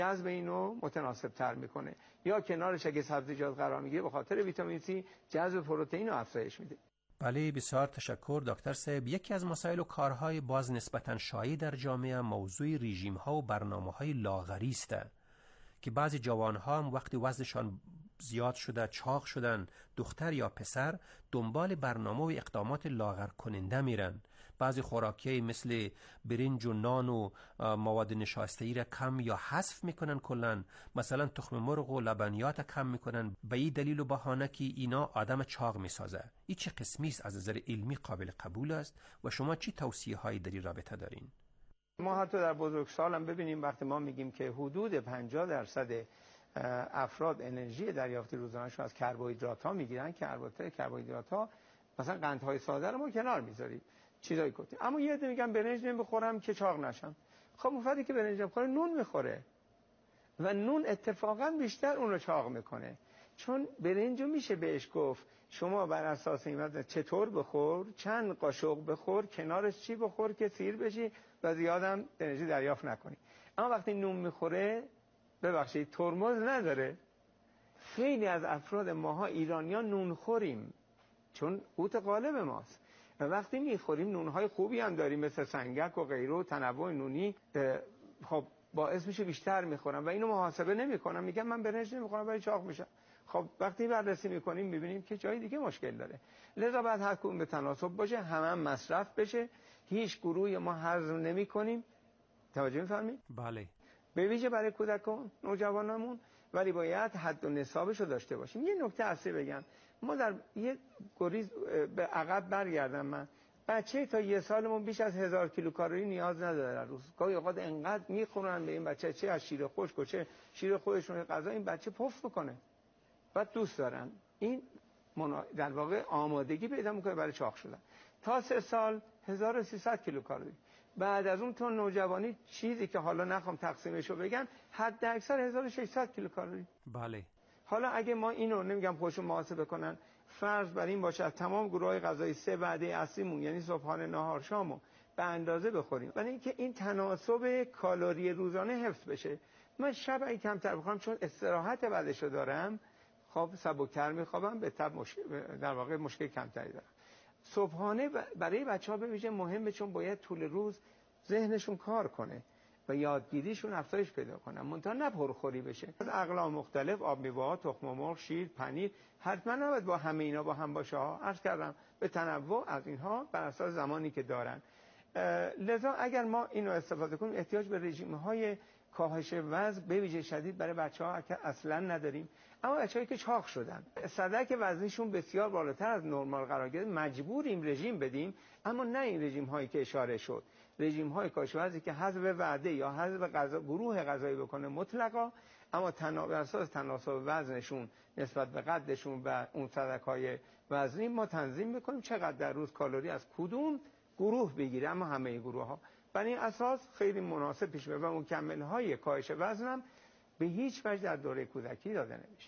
جذب اینو متناسب تر میکنه، یا کنارش اگه سبزیجات قرار میگیره به خاطر ویتامین C جذب پروتئین رو افزایش میده. بله، بسیار تشکر دکتر صاحب. یکی از مسائل و کارهای باز نسبتاً شایع در جامعه موضوع رژیم ها و برنامه های لاغری است که بعضی جوان ها هم وقتی وزنشان زیاد شده، چاق شدن، دختر یا پسر، دنبال برنامه و اقدامات لاغر کننده میرن. بعضی خوراکی مثل برنج و نان و مواد نشاسته‌ای را کم یا حذف میکنن کلن. مثلا تخم مرغ و لبنیات کم میکنن به این دلیل و بهانه که اینا آدم چاق میسازه. این چه قسمی است؟ از نظر علمی قابل قبول است و شما چی توصیه هایی در این رابطه دارین؟ ما حتی در بزرگسال هم ببینیم وقتی ما میگیم که حدود 50% افراد انرژی دریافتی روزانه‌شون از کربوهیدرات ها میگیرن که البته کربوهیدرات ها مثلا قندهای ساده رو ما کنار میذاریم، چیزایی گفتیم. اما یه عده میگن برنج نمیخورم که چاق نشم. خب مفردی که برنج نمیخوره نون میخوره و نون اتفاقا بیشتر اون رو چاق میکنه، چون برنجو میشه بهش گفت شما بر اساس این چطور بخور، چند قاشق بخور، کنارش چی بخور که سیر بشی و زیادم انرژی دریافت نکنی. اما وقتی نون میخوره، ببخشید، ترمز نداره. خیلی از افراد ماها ایرانیان نون خوریم چون قوت غالب ماست و وقتی میخوریم نونهای خوبی هم داریم مثل سنگک و غیره و تنوع نونی، خب باعث میشه بیشتر میخورم و اینو محاسبه نمیکنم، میگم من برنج نمیخورم ولی چاق میشم. خب وقتی بررسی میکنیم میبینیم که جای دیگه مشکل داره. لذا باید هر کدوم به تناسب باشه، هم مصرف بشه، هیچ گروهی ما هضم نمیکنیم. توجه میفرمایید؟ بله. به ویژه برای کودکان، نوجوانمون، ولی باید حد و نصابش رو داشته باشیم. یه نکته اصلی بگم، ما در یه گریز به عقب برگردم، من بچه تا 1 سالمون بیش از 1000 کیلوکالری نیاز نداره در روز. گاهی اوقات انقدر میخورن به این بچه، چه از شیر خشک و چه شیر خودشون غذا، این بچه پف میکنه و دوست دارن. این در واقع آمادگی پیدا میکنه برای چاق شدن. تا 3 سال 1300 کیلوکالری. بعد از اون تا نوجوانی چیزی که حالا نخوام تقسیمشو بگم، حد اکثر 1600 کیلوکالری. بله. حالا اگه ما اینو نمیگم خودشون محاسبه کنن، فرض بر این باشه از تمام گروه‌های غذایی 3 وعده اصلیمون یعنی صبحانه، نهار، شامو به اندازه بخوریم، ولی اینکه این تناسب کالری روزانه حفظ بشه. من شب اگه کمتر بخورم چون استراحت بعدشو دارم، خب سبک‌تر میخوابم، به تبع در واقع مشکل کمتری دارم. صبحانه برای بچه‌ها به ویژه مهمه چون باید طول روز ذهنشون کار کنه و یادگیریشون افزایش پیدا کنه، منتها نه پرخوری بشه. از اقلام مختلف، آب میوه‌ها، تخم مرغ، شیر، پنیر، حتما نباید با همه اینا با هم باشه ها. عرض کردم به تنوع از اینها بر اساس زمانی که دارن. لذا اگر ما اینو استفاده کنیم، احتیاج به رژیم‌های کاهش وزن به ویژه شدید برای بچه‌ها که اصلا نداریم. اما بچه‌هایی که چاق شدن، سدک وزنشون بسیار بالاتر از نرمال قرار گرفت، مجبوریم رژیم بدیم، اما نه این رژیم‌هایی که اشاره شد، رژیم‌های کاهش وزنی که حذف وعده یا حذف غذا گروه غذایی بکنه مطلقا، اما بر اساس تناسب وزنشون نسبت به قدشون و اون سدک‌های وزنی ما تنظیم می‌کنیم چقدر در روز کالری از کدوم گروه بگیره، اما همه گروه‌ها. بر این اساس خیلی مناسب پیش میره و مکمل‌های کاهش وزنم به هیچ وجه در دوره کودکی داده نمیشه.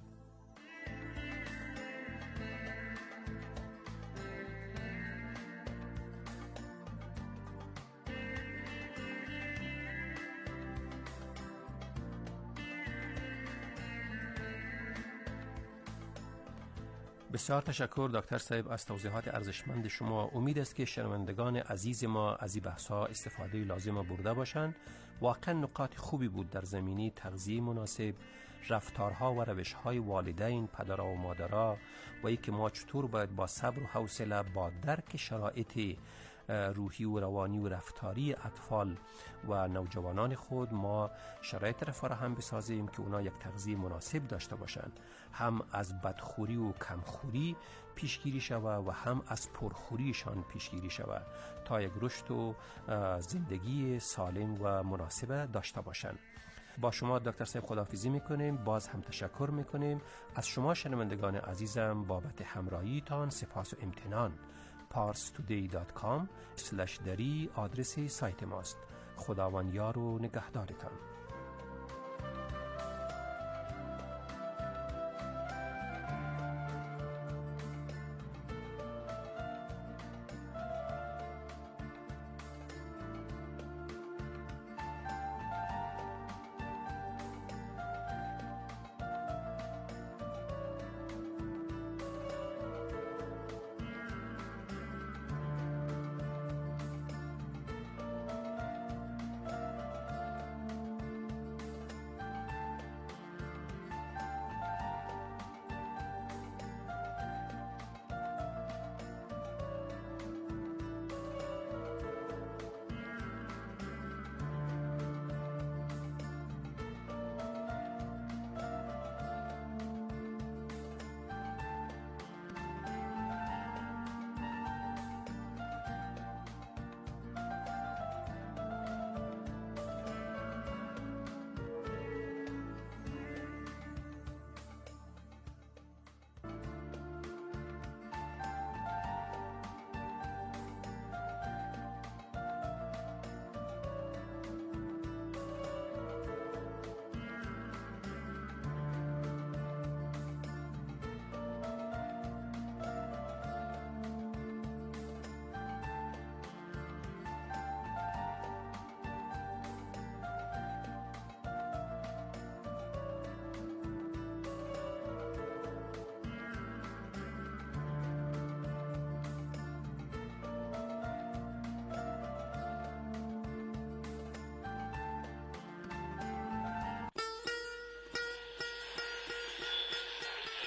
بسیار تشکر دکتر صاحب از توضیحات ارزشمند شما. امید است که شنوندگان عزیز ما از این بحث‌ها استفاده لازم برده باشند. واقعا نکات خوبی بود در زمینه تغذیه مناسب، رفتارها و روش‌های والدین، پدر و مادرها و اینکه ما چطور باید با صبر و حوصله با درک شرایط روحی و روانی و رفتاری اطفال و نوجوانان خود ما شرایط را فراهم بسازیم که اونا یک تغذیه مناسب داشته باشند، هم از بدخوری و کمخوری پیشگیری شود و هم از پرخوریشان پیشگیری شود تا یک رشد و زندگی سالم و مناسب داشته باشند. با شما دکتر صاحب خداحافظی میکنیم، باز هم تشکر میکنیم از شما شنوندگان عزیزم بابت همراهیتان. سپاس و امتنان. parstoday.com/dari آدرس سایت ماست. خداوند یار و نگهدارتان.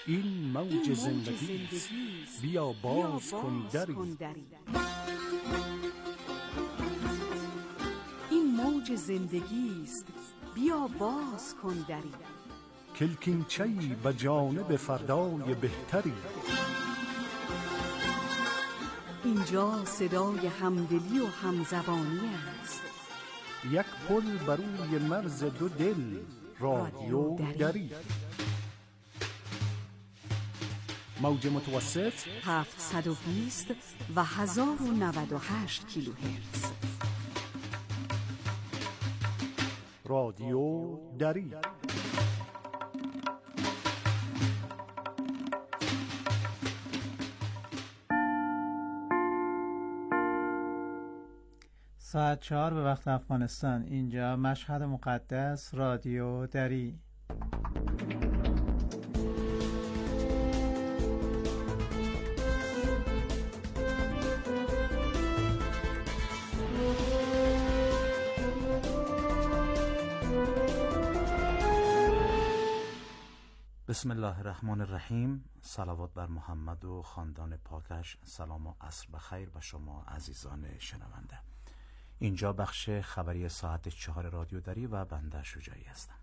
این موج زندگی است، بیا باز کن دری. این موج زندگی است، بیا باز کن دری. کلکینچه‌ای به جانب فردای بهتری. اینجا صدای همدلی و همزبانی است. یک پل بر روی مرز دو دل، رادیو دری. موج متوسط 720 و 1098 کیلوهرتز. رادیو دری. ساعت 4 به وقت افغانستان. اینجا مشهد مقدس، رادیو دری. بسم الله الرحمن الرحیم. صلوات بر محمد و خاندان پاکش. سلام و عصر بخیر به شما عزیزان شنونده. اینجا بخش خبری ساعت 4 رادیو دری و بنده شجاعی هستم.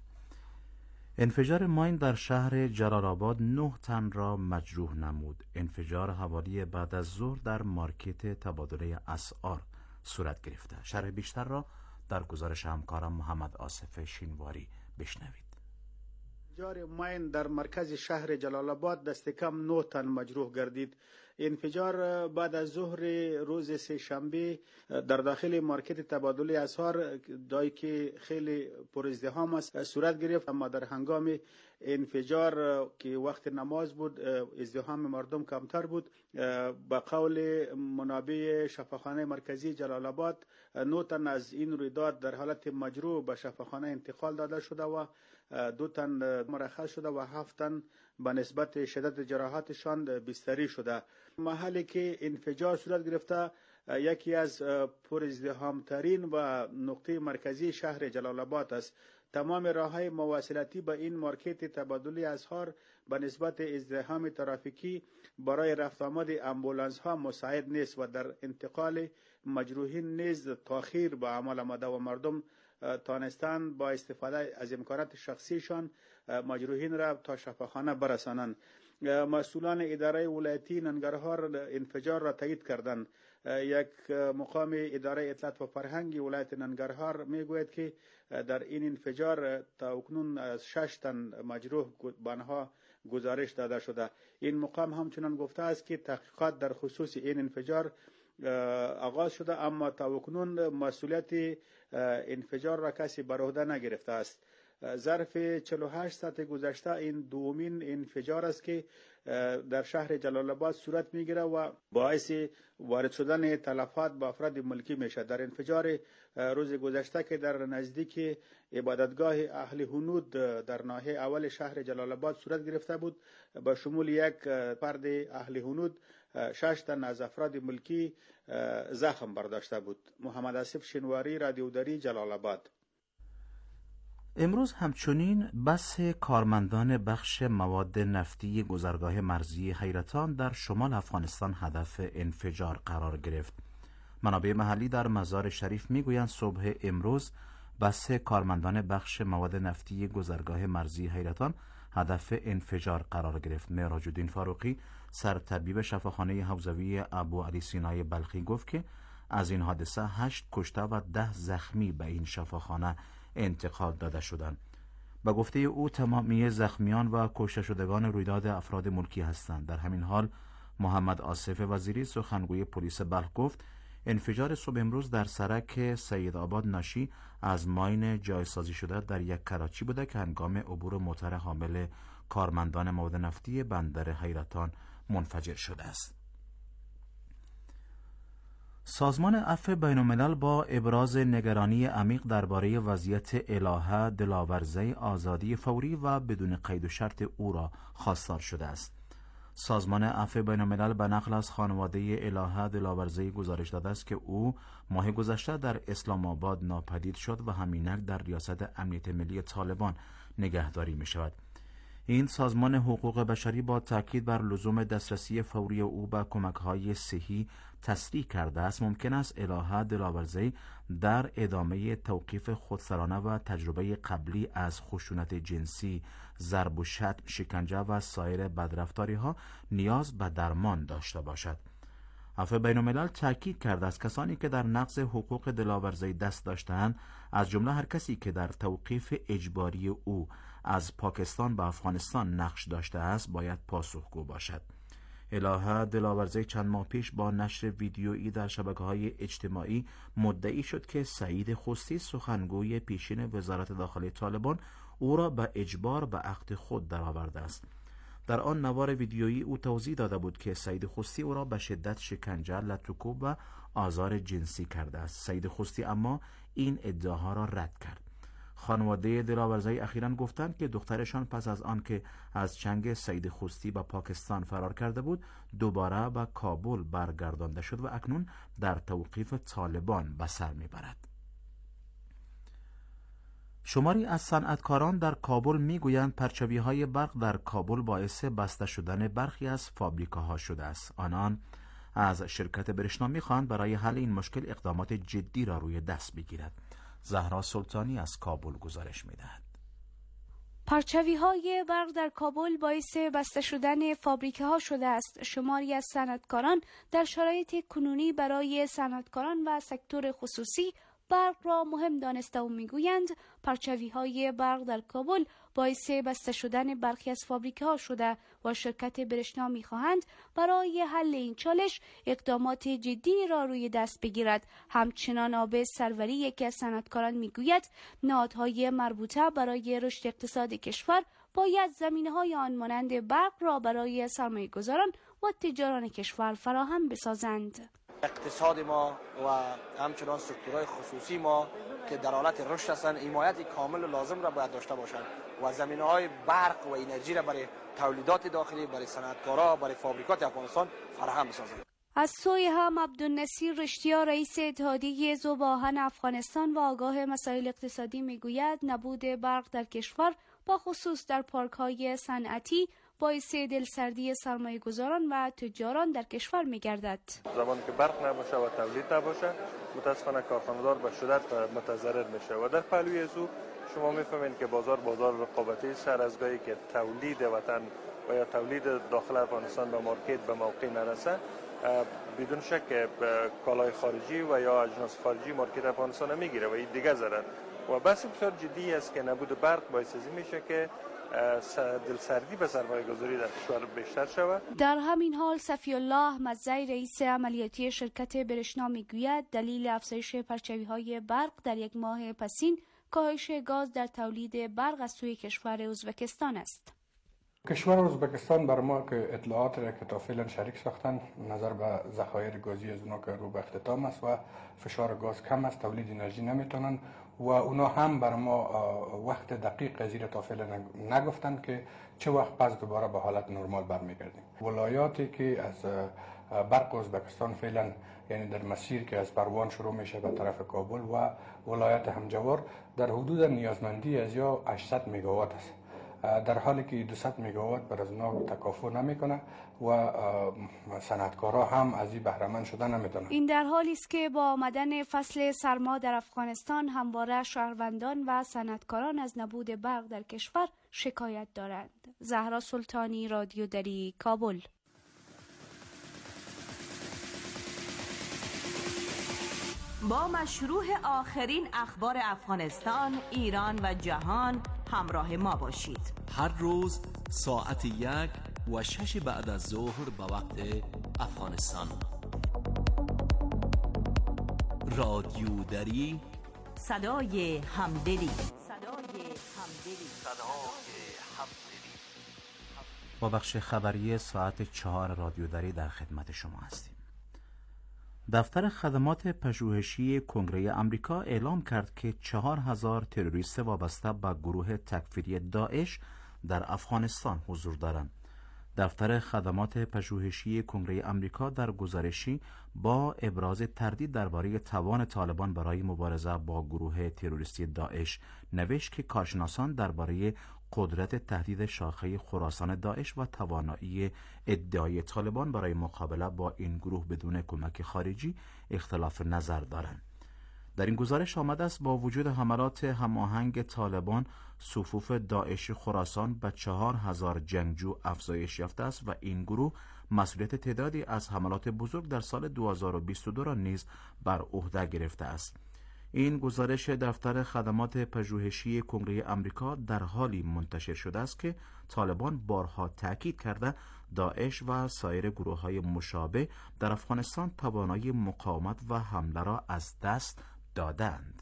انفجار ماین در شهر جلال آباد 9 تن را مجروح نمود. انفجار حوالی بعد از ظهر در مارکت تبادله اسعار صورت گرفته. شرح بیشتر را در گزارش همکارم محمد آصف شینواری بشنوید. انفجار ماین در مرکز شهر جلال آباد دست کم 9 تن مجروح گردید. انفجار بعد از ظهر روز سه شنبه در داخل مارکت تبادله اسعار جایی که خیلی پر ازدحام است صورت گرفت، اما در هنگام انفجار که وقت نماز بود ازدحام مردم کمتر بود. به قول منابع شفاخانه مرکزی جلال آباد 9 تن از این رویداد در حالت مجروح به شفاخانه انتقال داده شده و 2 تن مرخص شده و 7 تن به نسبت شدت جراحاتشان بستری شده. محلی که انفجار صورت گرفته یکی از پر ازدحام ترین و نقطه مرکزی شهر جلال آباد است. تمام راههای مواصلاتی به این مارکت تبادله اسعار به نسبت ازدحام ترافیکی برای رفت آمد امبولانس ها مساعد نیست و در انتقال مجروحین نیز تاخیر به عمل آمده و مردم تانستند با استفاده از امکانات شخصیشان مجروحین را تا شفاخانه برسانند. مسئولان اداره ولایتی ننگرهار انفجار را تایید کردند. یک مقام اداره اطلاعات و فرهنگ ولایت ننگرهار میگوید که در این انفجار تا اکنون از 6 تن مجروح به آنها گزارش داده شده. این مقام همچنان گفته است که تحقیقات در خصوص این انفجار آغاز شده، اما تا اکنون مسئولیت انفجار را کسی بر عهده نگرفته است. ظرف 48 ساعت گذشته این دومین انفجار است که در شهر جلال آباد صورت میگیره و باعث وارد شدن تلفات به افراد ملکی میشه. در انفجار روز گذشته که در نزدیک عبادتگاه اهل هنود در ناحیه اول شهر جلال آباد صورت گرفته بود، با شمول یک فرد اهل هنود 6 تن از افراد ملکی زخم برداشته بود. محمد آصف شینواری، رادیو دری، جلال آباد. امروز همچنین بس کارمندان بخش مواد نفتی گذرگاه مرزی حیرتان در شمال افغانستان هدف انفجار قرار گرفت. منابع محلی در مزار شریف میگویند صبح امروز بس کارمندان بخش مواد نفتی گذرگاه مرزی حیرتان هدف انفجار قرار گرفت. معراج الدین فاروقی، سرطبیب شفاخانه حوزوی ابو علی سینای بلخی گفت که از این حادثه 8 کشته و 10 زخمی به این شفاخانه انتقال داده شدند. به گفته او تمامی زخمیان و کشته شدگان رویداد افراد ملکی هستند. در همین حال محمد آصف وزیری سخنگوی پلیس بلخ گفت انفجار صبح امروز در سرک سید آباد ناشی از ماین جایسازی شده در یک کراچی بوده که هنگام عبور موتر حامل کارمندان مواد نفتی بندر حیرتان منفجر شده است. سازمان عفو بین‌الملل با ابراز نگرانی عمیق درباره وضعیت الهه دلاورزه آزادی فوری و بدون قید و شرط او را خواستار شده است. سازمان عفو بین‌الملل به نقل از خانواده الهه دلاورزه گزارش داده است که او ماه گذشته در اسلام آباد ناپدید شد و همینک در ریاست امنیت ملی طالبان نگهداری می شود. این سازمان حقوق بشری با تاکید بر لزوم دسترسی فوری او به کمک‌های صحی تصریح کرده است ممکن است الهه دلاورزی در ادامه توقیف خودسرانه و تجربه قبلی از خشونت جنسی، ضرب و شتم، شکنجه و سایر بدرفتاری‌ها نیاز به درمان داشته باشد. عفو بین‌الملل تاکید کرده است کسانی که در نقض حقوق دلاورزی دست داشتند، از جمله هر کسی که در توقیف اجباری او از پاکستان به افغانستان نقش داشته است، باید پاسخگو باشد. الهه دلاورزی چند ماه پیش با نشر ویدیویی در شبکه‌های اجتماعی مدعی شد که سعید خستی، سخنگوی پیشین وزارت داخلی طالبان، او را به اجبار به عقد خود درآورده است. در آن نوار ویدیویی او توضیح داده بود که سعید خستی او را به شدت شکنجه، لطوکوب و آزار جنسی کرده است. سعید خستی اما این ادعاها را رد کرد. خانواده دلاورزی اخیراً گفتند که دخترشان پس از آن که از چنگ سعید خستی به پاکستان فرار کرده بود، دوباره به کابل برگردانده شد و اکنون در توقیف طالبان به سر میبرد. شماری از صنعتکاران در کابل میگویند پرچوی‌های برق در کابل باعث بسته شدن برخی از فابریکاها شده است. آنان از شرکت برشنا میخواهند برای حل این مشکل اقدامات جدی را روی دست بگیرد. زهرا سلطانی از کابل گزارش میدهد. پرچوی‌های برق در کابل باعث بسته شدن فابریکه‌ها شده است. شماری از صنعتکاران در شرایط کنونی برای صنعتکاران و سکتور خصوصی برق را مهم دانسته و میگویند پرچوی‌های برق در کابل باعث بسته شدن برخی از فابریکه‌ها شده و شرکت برشنا می‌خواهند برای حل این چالش اقدامات جدی را روی دست بگیرد. همچنان عابد سروری، یکی از صنعتکاران، میگوید نهادهای مربوطه برای رشد اقتصاد کشور باید زمینه‌های آن مانند برق را برای سرمایه‌گذاران و تجاران کشور فراهم بسازند. اقتصاد ما و همچنان سکتورهای خصوصی ما که در حالت رشد هستند حمایت کامل و لازم را باید داشته باشند و زمینه‌های برق و انرژی را برای تولیدات داخلی، برای صنعتکارها، برای فابریکات افغانستان فراهم بسازند. از سوی هم عبدالنصیر رشتیا، رئیس اتحادیه ذوب‌آهن افغانستان و آگاه مسائل اقتصادی، میگوید نبود برق در کشور با خصوص در پارک‌های صنعتی باعث دلسردی سرمایه‌گذاران و تجاران در کشور می‌گردد. زمانی که برق نباشه و تولید نباشه، متاسفانه کارخانه‌دار به شدت متضرر میشه و در پهلوی از او شما می‌فهمید که بازار رقابتی است. از گاهی که تولید وطن و یا تولید داخل افغانستان به مارکت به موقع نرسه، بدون شک کالای خارجی و یا اجناس خارجی مارکت افغانستان میگیره و این دیگه ضرر و بحث بسیار جدی است که نبود برق باعث میشه که دلسردی به سرمایه‌گذاری در کشور بیشتر شود. در همین حال صفی الله احمدزی، رئیس عملیاتی شرکت برشنا، میگوید دلیل افزایش پرچوی‌های برق در یک ماه پسین کاهش گاز در تولید برق از سوی کشور ازبکستان است. کشور ازبکستان بر ما که اطلاعات را که تا فعلا شریک ساختن نظر به ذخایر گازی از اونا که رو به اختتام است و فشار گاز کم است، تولید انرژی نمیتونن و اونا هم بر ما وقت دقیق قضیه تا فعلا نگفتن که چه وقت پس دوباره به حالت نرمال برمیگردیم. ولایاتی که از برق ازبکستان فعلا یعنی در مسیر که از پروان شروع میشه به طرف کابل و ولایت همجوار در حدود نیازمندی از یا 800 مگاوات است، در حالی که 200 مگاوات بر از اونا تکافؤ نمیکنه و صنعتکارها هم از این بهره مند شدن نمیتونن. این در حالی است که با آمدن فصل سرما در افغانستان همواره شهروندان و صنعتکاران از نبود برق در کشور شکایت دارند. زهرا سلطانی، رادیو دری، کابل. با مشروع آخرین اخبار افغانستان، ایران و جهان همراه ما باشید. هر روز ساعت 1 و 6 بعد از ظهر به وقت افغانستان. رادیو دری، صدای همدلی. با بخش خبری ساعت 4 رادیو دری در خدمت شما هستیم. دفتر خدمات پژوهشی کنگره آمریکا اعلام کرد که 4000 تروریست وابسته به گروه تکفیری داعش در افغانستان حضور دارند. دفتر خدمات پژوهشی کنگره آمریکا در گزارشی با ابراز تردید درباره توان طالبان برای مبارزه با گروه تروریستی داعش نوشت که کارشناسان درباره قدرت تهدید شاخه خراسان داعش و توانایی ادعای طالبان برای مقابله با این گروه بدون کمک خارجی اختلاف نظر دارند. در این گزارش آمده است با وجود حملات هماهنگ طالبان، صفوف داعش خراسان به 4000 جنگجو افزایش یافته است و این گروه مسئولیت تعدادی از حملات بزرگ در سال 2022 را نیز بر عهده گرفته است. این گزارش دفتر خدمات پژوهشی کنگره آمریکا در حالی منتشر شده است که طالبان بارها تاکید کرده داعش و سایر گروه‌های مشابه در افغانستان توانایی مقاومت و حمله را از دست دادند.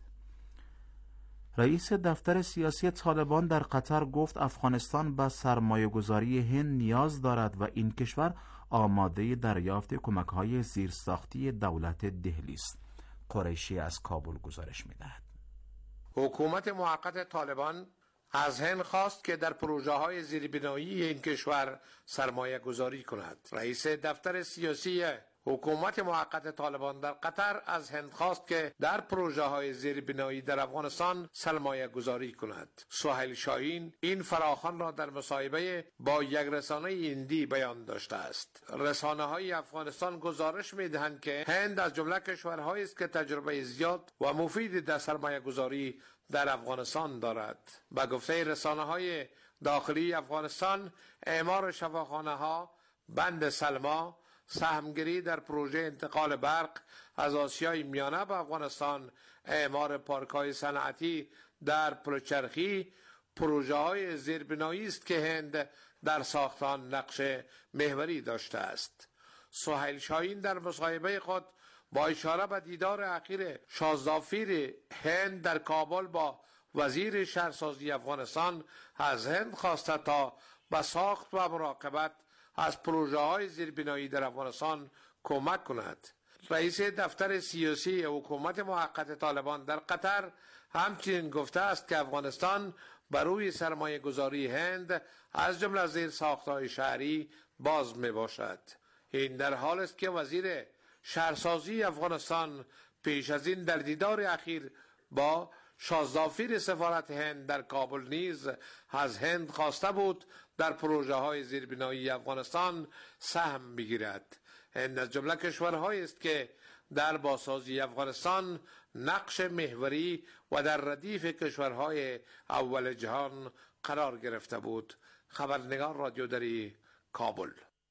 رئیس دفتر سیاسی طالبان در قطر گفت افغانستان به سرمایه‌گذاری هند نیاز دارد و این کشور آماده دریافت کمک‌های زیرساختی دولت دهلی است. قریشی از کابل گزارش می‌دهد. حکومت موقت طالبان از هند خواست که در پروژه‌های زیربنایی این کشور سرمایه گذاری کند. رئیس دفتر سیاسی حکومت موقت طالبان در قطر از هند خواست که در پروژه‌های زیربنایی در افغانستان سرمایه گذاری کند. سهیل شاهین این فراخوان را در مصاحبه با یک رسانه هندی بیان داشته است. رسانه‌های افغانستان گزارش می‌دهند که هند از جمله کشورهایی است که تجربه زیاد و مفید در سرمایه گذاری در افغانستان دارد. به گفته رسانه‌های داخلی افغانستان، اعمار شفاخانه‌ها، بند سلما، سهمگیری در پروژه انتقال برق از آسیای میانه به افغانستان، اعمار پارک‌های صنعتی در پلچرخی، پروژه‌های زیربنایی است که هند در ساختن نقش محوری داشته است. سهیل شاهین در مصاحبه خود با اشاره به دیدار اخیر شازدافیر هند در کابل با وزیر شهرسازی افغانستان از هند خواسته تا به ساخت و مراقبت از پروژه‌های زیربنایی در افغانستان کمک کند. رئیس دفتر سیاسی حکومت موقت طالبان در قطر همچنین گفته است که افغانستان بر روی سرمایه گذاری هند از جمله زیر ساخت‌های شهری باز می باشد. این در حال است که وزیر شهرسازی افغانستان پیش از این در دیدار اخیر با شازدافیر سفارت هند در کابل نیز از هند خواسته بود در پروژه‌های زیربنایی افغانستان سهم بگیرد. هند از جمله کشورهایی است که در بازسازی افغانستان نقش محوری و در ردیف کشورهای اول جهان قرار گرفته بود. خبرنگار رادیودری کابل.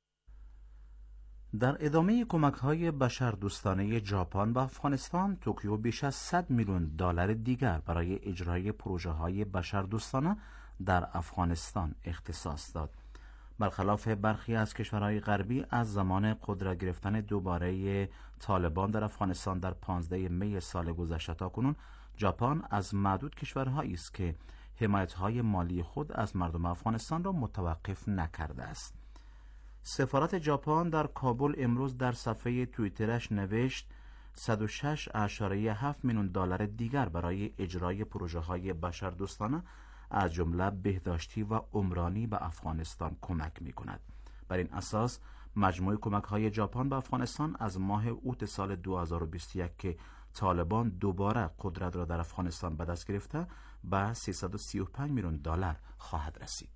در ادامه کمک‌های بشردوستانه ژاپن به افغانستان، توکیو بیش از 100 میلیون دلار دیگر برای اجرای پروژه‌های بشردوستانه در افغانستان اختصاص داد. برخلاف برخی از کشورهای غربی، از زمان قدرت گرفتن دوباره طالبان در افغانستان در 15 می سال گذشته تا کنون، ژاپن از معدود کشورهایی است که حمایت‌های مالی خود از مردم افغانستان را متوقف نکرده است. سفارت ژاپن در کابل امروز در صفحه توییترش نوشت 106.7 میلیون دلار دیگر برای اجرای پروژه‌های بشردوستانه از جمله بهداشتی و عمرانی به افغانستان کمک می‌کند. بر این اساس مجموع کمک‌های ژاپن به افغانستان از ماه اوت سال 2021 که طالبان دوباره قدرت را در افغانستان به دست گرفته به 335 میلیون دلار خواهد رسید.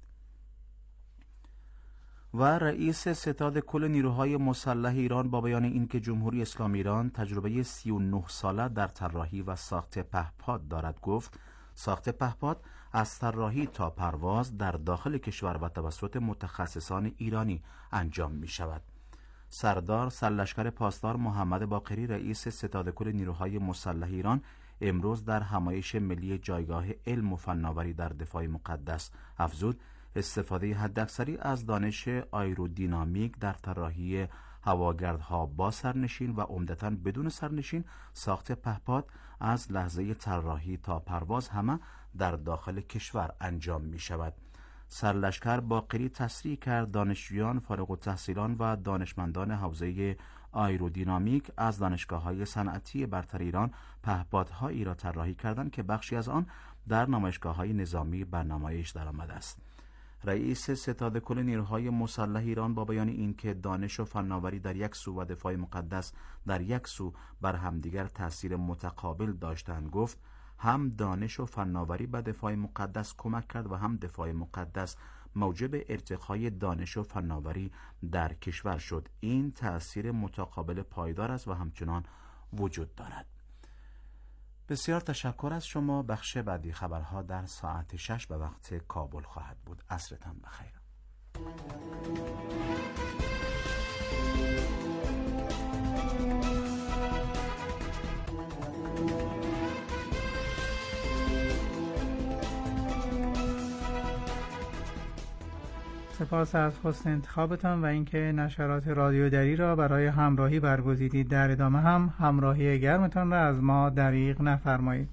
و رئیس ستاد کل نیروهای مسلح ایران با بیان اینکه جمهوری اسلامی ایران تجربه 39 ساله در طراحی و ساخت پهپاد دارد گفت ساخت پهپاد از طراحی تا پرواز در داخل کشور و توسط متخصصان ایرانی انجام می شود. سردار سرلشکر پاسدار محمد باقری رئیس ستاد کل نیروهای مسلح ایران امروز در همایش ملی جایگاه علم و فناوری در دفاع مقدس افزود استفاده حداکثری از دانش آیرودینامیک در طراحی هواگردها با سرنشین و عمدتاً بدون سرنشین ساخت پهپاد از لحظه طراحی تا پرواز همه در داخل کشور انجام می شود. سرلشکر باقری تصریح کرد دانشجویان فارغ التحصیلان و دانشمندان حوزه آیرودینامیک از دانشگاه‌های صنعتی برتر ایران پهپادهایی را طراحی کردند که بخشی از آن در نمایشگاه‌های نظامی بر نمایش درآمده است. رئیس ستاد کل نیروهای مسلح ایران با بیان اینکه دانش و فناوری در یک سو و دفاع مقدس در یک سو بر همدیگر تأثیر متقابل داشتند گفت هم دانش و فناوری به دفاع مقدس کمک کرد و هم دفاع مقدس موجب ارتقای دانش و فناوری در کشور شد. این تأثیر متقابل پایدار است و همچنان وجود دارد. بسیار تشکر از شما. بخش بعدی خبرها در ساعت 6 به وقت کابل خواهد بود. عصرتان بخیر. سپاس از حسن انتخابتان و اینکه نشرات رادیو دری را برای همراهی برگزیدید. در ادامه هم همراهی گرمتان را از ما دریغ نفرمایید.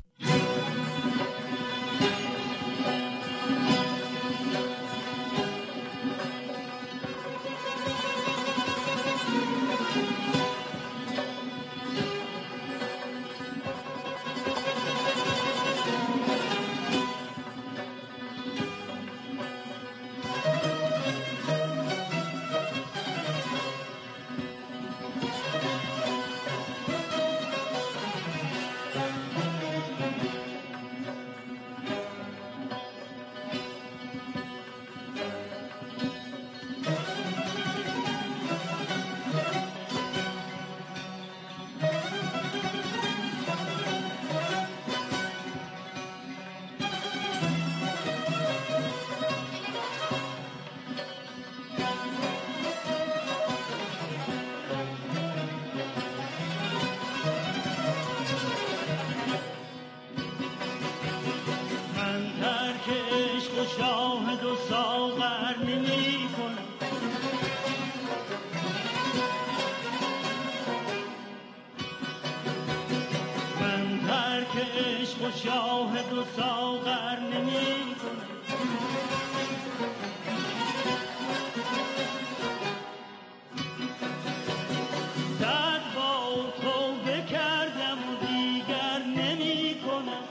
شاهد و ساغر نمی کنم، من ترک عشق و شاهد و ساغر نمی کنم. صد بار توبه کردم و دیگر نمی کنم.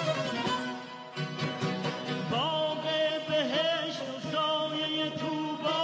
باغ بهشت و سایه طوبا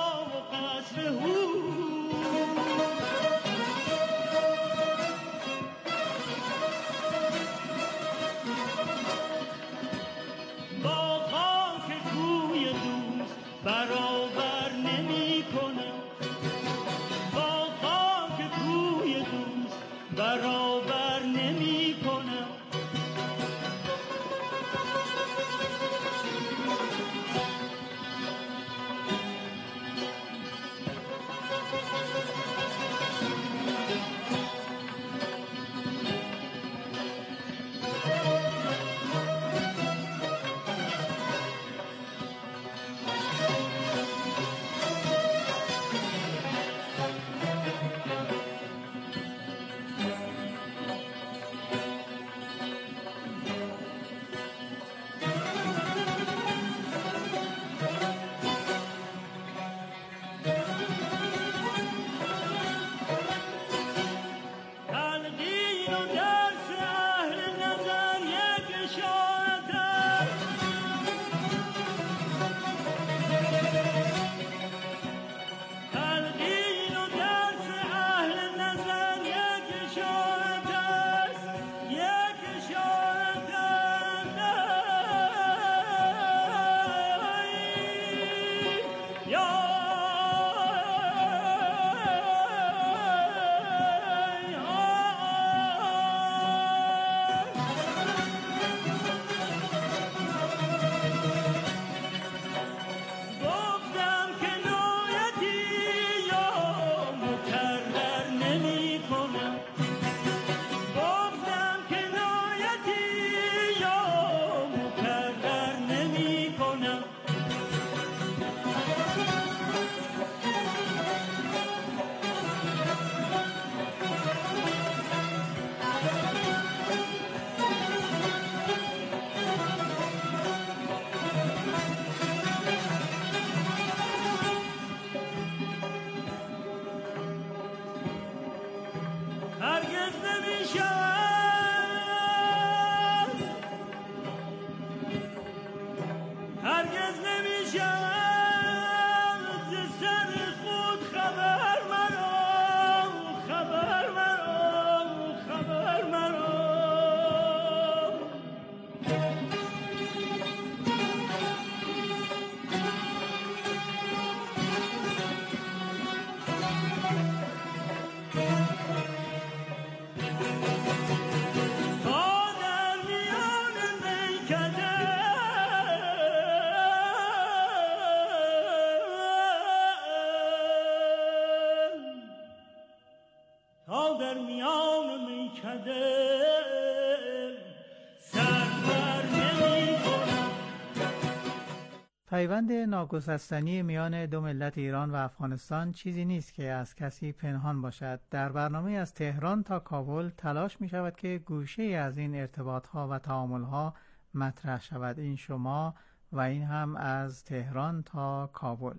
هرگز نمیشود ز سر خود خبر مرا خبر مرا پیوند ناگسستنی میان دو ملت ایران و افغانستان چیزی نیست که از کسی پنهان باشد. در برنامه از تهران تا کابل تلاش می شود که گوشه از این ارتباطها و تعاملها مطرح شود. این شما و این هم از تهران تا کابل.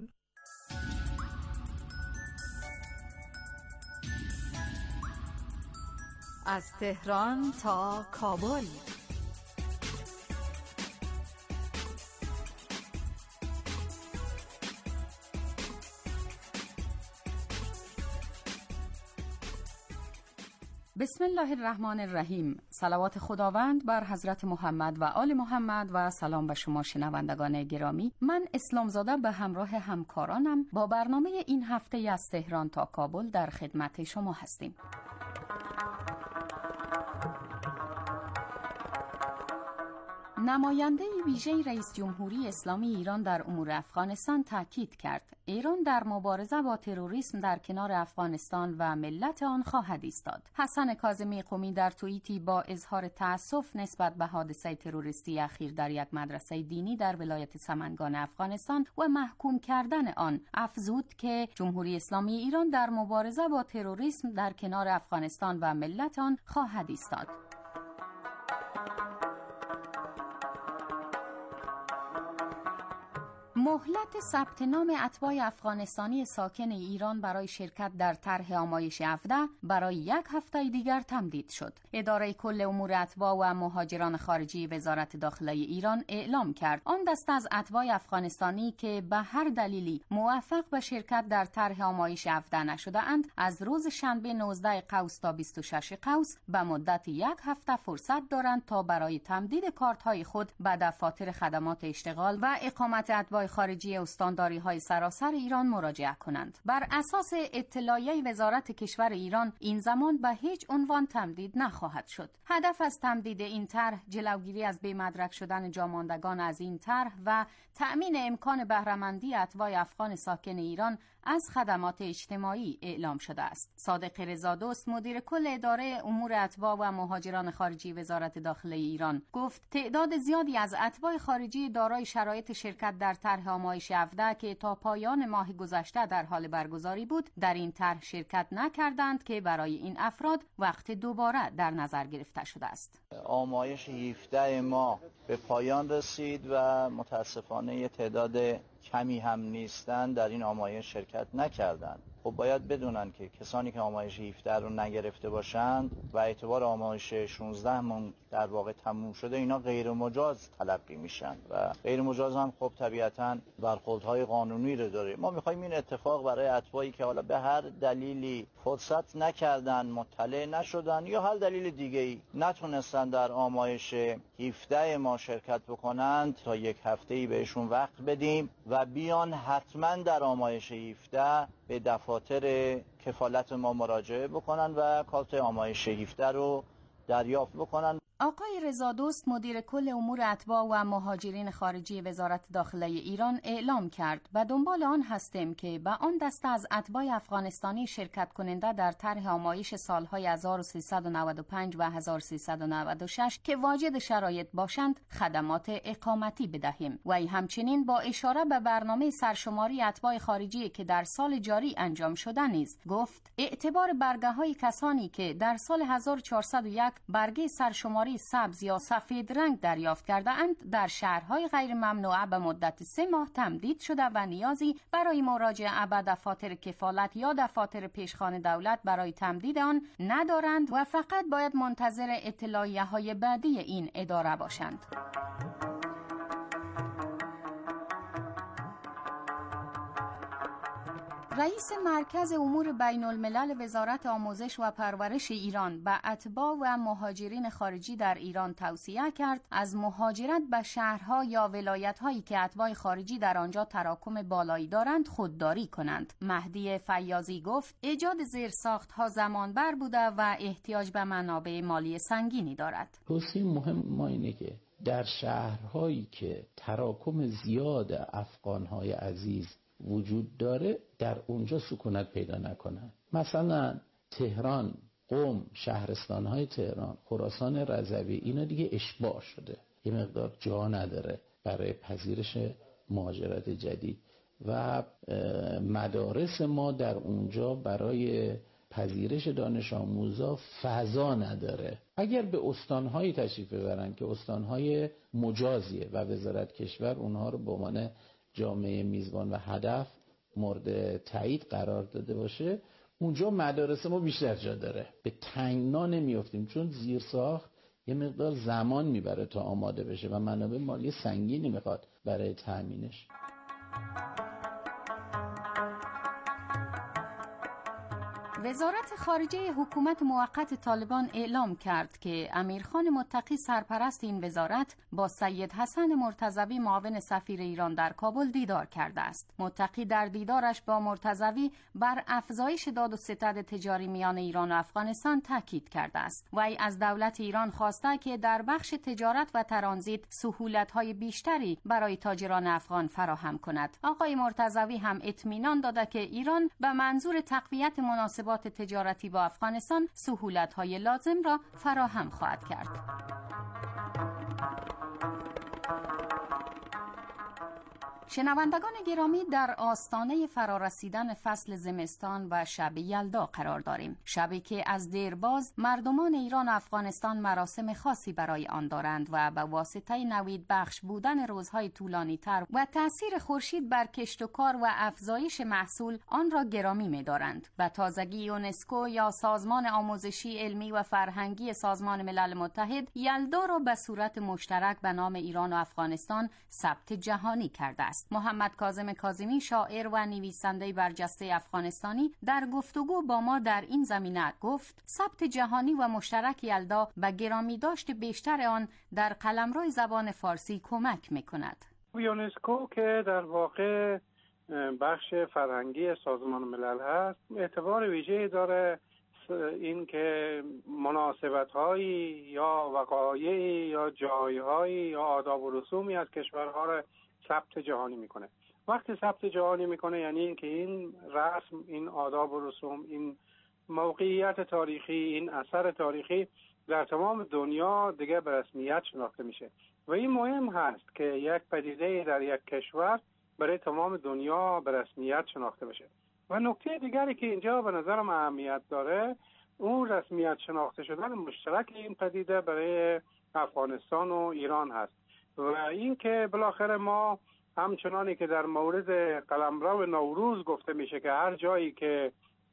از تهران تا کابل. بسم الله الرحمن الرحیم. صلوات خداوند بر حضرت محمد و آل محمد و سلام به شما شنوندگان گرامی. من اسلامزاده به همراه همکارانم با برنامه این هفته از تهران تا کابل در خدمت شما هستیم. نماینده ویژه رئیس جمهوری اسلامی ایران در امور افغانستان تاکید کرد ایران در مبارزه با تروریسم در کنار افغانستان و ملت آن خواهد ایستاد. حسن کاظمی قمی در توییتی با اظهار تأسف نسبت به حادثه تروریستی اخیر در یک مدرسه دینی در ولایت سمنگان افغانستان و محکوم کردن آن افزود که جمهوری اسلامی ایران در مبارزه با تروریسم در کنار افغانستان و ملت آن خواهد ایستاد. مهلت ثبت نام اتباع افغانستانی ساکن ایران برای شرکت در طرح آمایش 17 برای یک هفته دیگر تمدید شد. اداره کل امور اتباع و مهاجران خارجی وزارت داخله ایران اعلام کرد آن دسته از اتباع افغانستانی که به هر دلیلی موفق به شرکت در طرح آمایش 17 نشده اند از روز شنبه 19 قوس تا 26 قوس به مدت یک هفته فرصت دارند تا برای تمدید کارت‌های خود به دفاتر خدمات اشتغال و اقامت اتباع خارجی استانداری‌های سراسر ایران مراجعه کنند. بر اساس اطلاعیه وزارت کشور ایران این زمان به هیچ عنوان تمدید نخواهد شد. هدف از تمدید این طرح جلوگیری از بی‌مدرک شدن جاماندگان از این طرح و تأمین امکان بهره‌مندی اتباع افغان ساکن ایران از خدمات اجتماعی اعلام شده است. صادق رضادوست مدیر کل اداره امور اتباع و مهاجران خارجی وزارت داخله ایران گفت تعداد زیادی از اتباع خارجی دارای شرایط شرکت در طرح آمایش 17 که تا پایان ماه گذشته در حال برگزاری بود در این طرح شرکت نکردند که برای این افراد وقت دوباره در نظر گرفته شده است. آمایش 17 ما به پایان رسید و متاسفانه تعداد کمی هم نیستن در این آمایش شرکت نکردند. خب باید بدونن که کسانی که آمایش 17 رو نگرفته باشند و اعتبار آمایش 16 من در واقع تموم شده اینا غیر مجاز تلقی میشن و غیر مجاز هم خب طبیعتاً برخوردهای قانونی رو داره. ما میخوایم این اتفاق برای اتباعی که حالا به هر دلیلی فرصت نکردن، مطلع نشدن یا هر دلیل دیگه‌ای نتونستن در آمایش 17 ما شرکت بکنند تا یک هفته‌ای بهشون وقت بدیم و بیان حتما در آمایش 17 به دفاتر کفالت ما مراجعه بکنن و کارت آمایش 17 رو دریافت بکنن. آقای رضادوست مدیر کل امور اتباع و مهاجرین خارجی وزارت داخله ایران اعلام کرد و دنبال آن هستیم که به آن دسته از اتباع افغانستانی شرکت کننده در طرح آمایش سالهای 1395 و 1396 که واجد شرایط باشند خدمات اقامتی بدهیم. و همچنین با اشاره به برنامه سرشماری اتباع خارجی که در سال جاری انجام شده نیز گفت اعتبار برگه های کسانی که در سال 1401 برگه سرشماری سواری سبز یا سفید رنگ دریافت کرده‌اند در شهرهای غیر ممنوعه به مدت 3 ماه تمدید شده و نیازی برای مراجعه به دفاتر کفالت یا دفاتر پیشخوان دولت برای تمدید آن ندارند و فقط باید منتظر اطلاعیه‌های بعدی این اداره باشند. رئیس مرکز امور بین الملل وزارت آموزش و پرورش ایران به اتباع و مهاجرین خارجی در ایران توصیه کرد از مهاجرت به شهرها یا ولایت‌هایی که اتباع خارجی در آنجا تراکم بالایی دارند خودداری کنند. مهدی فیاضی گفت ایجاد زیرساخت‌ها زمانبر بوده و احتیاج به منابع مالی سنگینی دارد. توصیه مهم ما اینه که در شهرهایی که تراکم زیاد افغان‌های عزیز وجود داره در اونجا سکونت پیدا نکنن. مثلا تهران، قم، شهرستان‌های تهران، خراسان رضوی، اینا دیگه اشباع شده، یه مقدار جا نداره برای پذیرش مهاجرت جدید و مدارس ما در اونجا برای پذیرش دانش آموزا فضا نداره. اگر به استان‌های تشریف ببرن که استان‌های مجازیه و وزارت کشور اونها رو به عنوان جامعه میزبان و هدف مورد تایید قرار داده باشه، اونجا مدارس ما بیشتر جا داره. به تنگنا نمیافتیم چون زیرساخت یه مقدار زمان میبره تا آماده بشه و منابع مالی سنگینی میخواد برای تامینش. وزارت خارجه حکومت موقت طالبان اعلام کرد که امیرخان متقی سرپرست این وزارت با سید حسن مرتضوی معاون سفیر ایران در کابل دیدار کرده است. متقی در دیدارش با مرتضوی بر افزایش داد و ستد تجاری میان ایران و افغانستان تاکید کرده است. وی از دولت ایران خواسته که در بخش تجارت و ترانزیت سهولت‌های بیشتری برای تاجران افغان فراهم کند. آقای مرتضوی هم اطمینان داده که ایران به منظور تقویت مناسبات تجارتی با افغانستان سهولت‌های لازم را فراهم خواهد کرد. شنوندگان گرامی، در آستانه فرارسیدن فصل زمستان و شب یلدا قرار داریم. شبی که از دیرباز مردمان ایران و افغانستان مراسم خاصی برای آن دارند و به واسطه نوید بخش بودن روزهای طولانی تر و تأثیر خورشید بر کشت و کار و افزایش محصول آن را گرامی می دارند. و تازگی یونسکو یا سازمان آموزشی علمی و فرهنگی سازمان ملل متحد یلدا را به صورت مشترک به نام ایران و افغانستان ثبت جهانی کرده است. محمد کاظم کاظمی، شاعر و نویسنده برجسته افغانستانی، در گفتگو با ما در این زمینه گفت ثبت جهانی و مشترک یلدا به گرامی داشت بیشتر آن در قلمرو زبان فارسی کمک می‌کند. یونسکو که در واقع بخش فرهنگی سازمان ملل هست، اعتبار ویژه‌ای داره این که مناسبت‌هایی یا وقایعی یا جای‌هایی یا آداب و رسومی از کشورها را ثبت جهانی میکنه. وقتی ثبت جهانی میکنه یعنی اینکه این رسم، این آداب و رسوم، این موقعیت تاریخی، این اثر تاریخی در تمام دنیا دیگه به رسمیت شناخته میشه و این مهم هست که یک پدیده در یک کشور برای تمام دنیا به رسمیت شناخته بشه. و نکته دیگری که اینجا به نظرم اهمیت داره، اون رسمیت شناخته شدن مشترک این پدیده برای افغانستان و ایران هست و این که بالاخره ما همچنانی که در مورد قلمرو نوروز گفته میشه که هر جایی که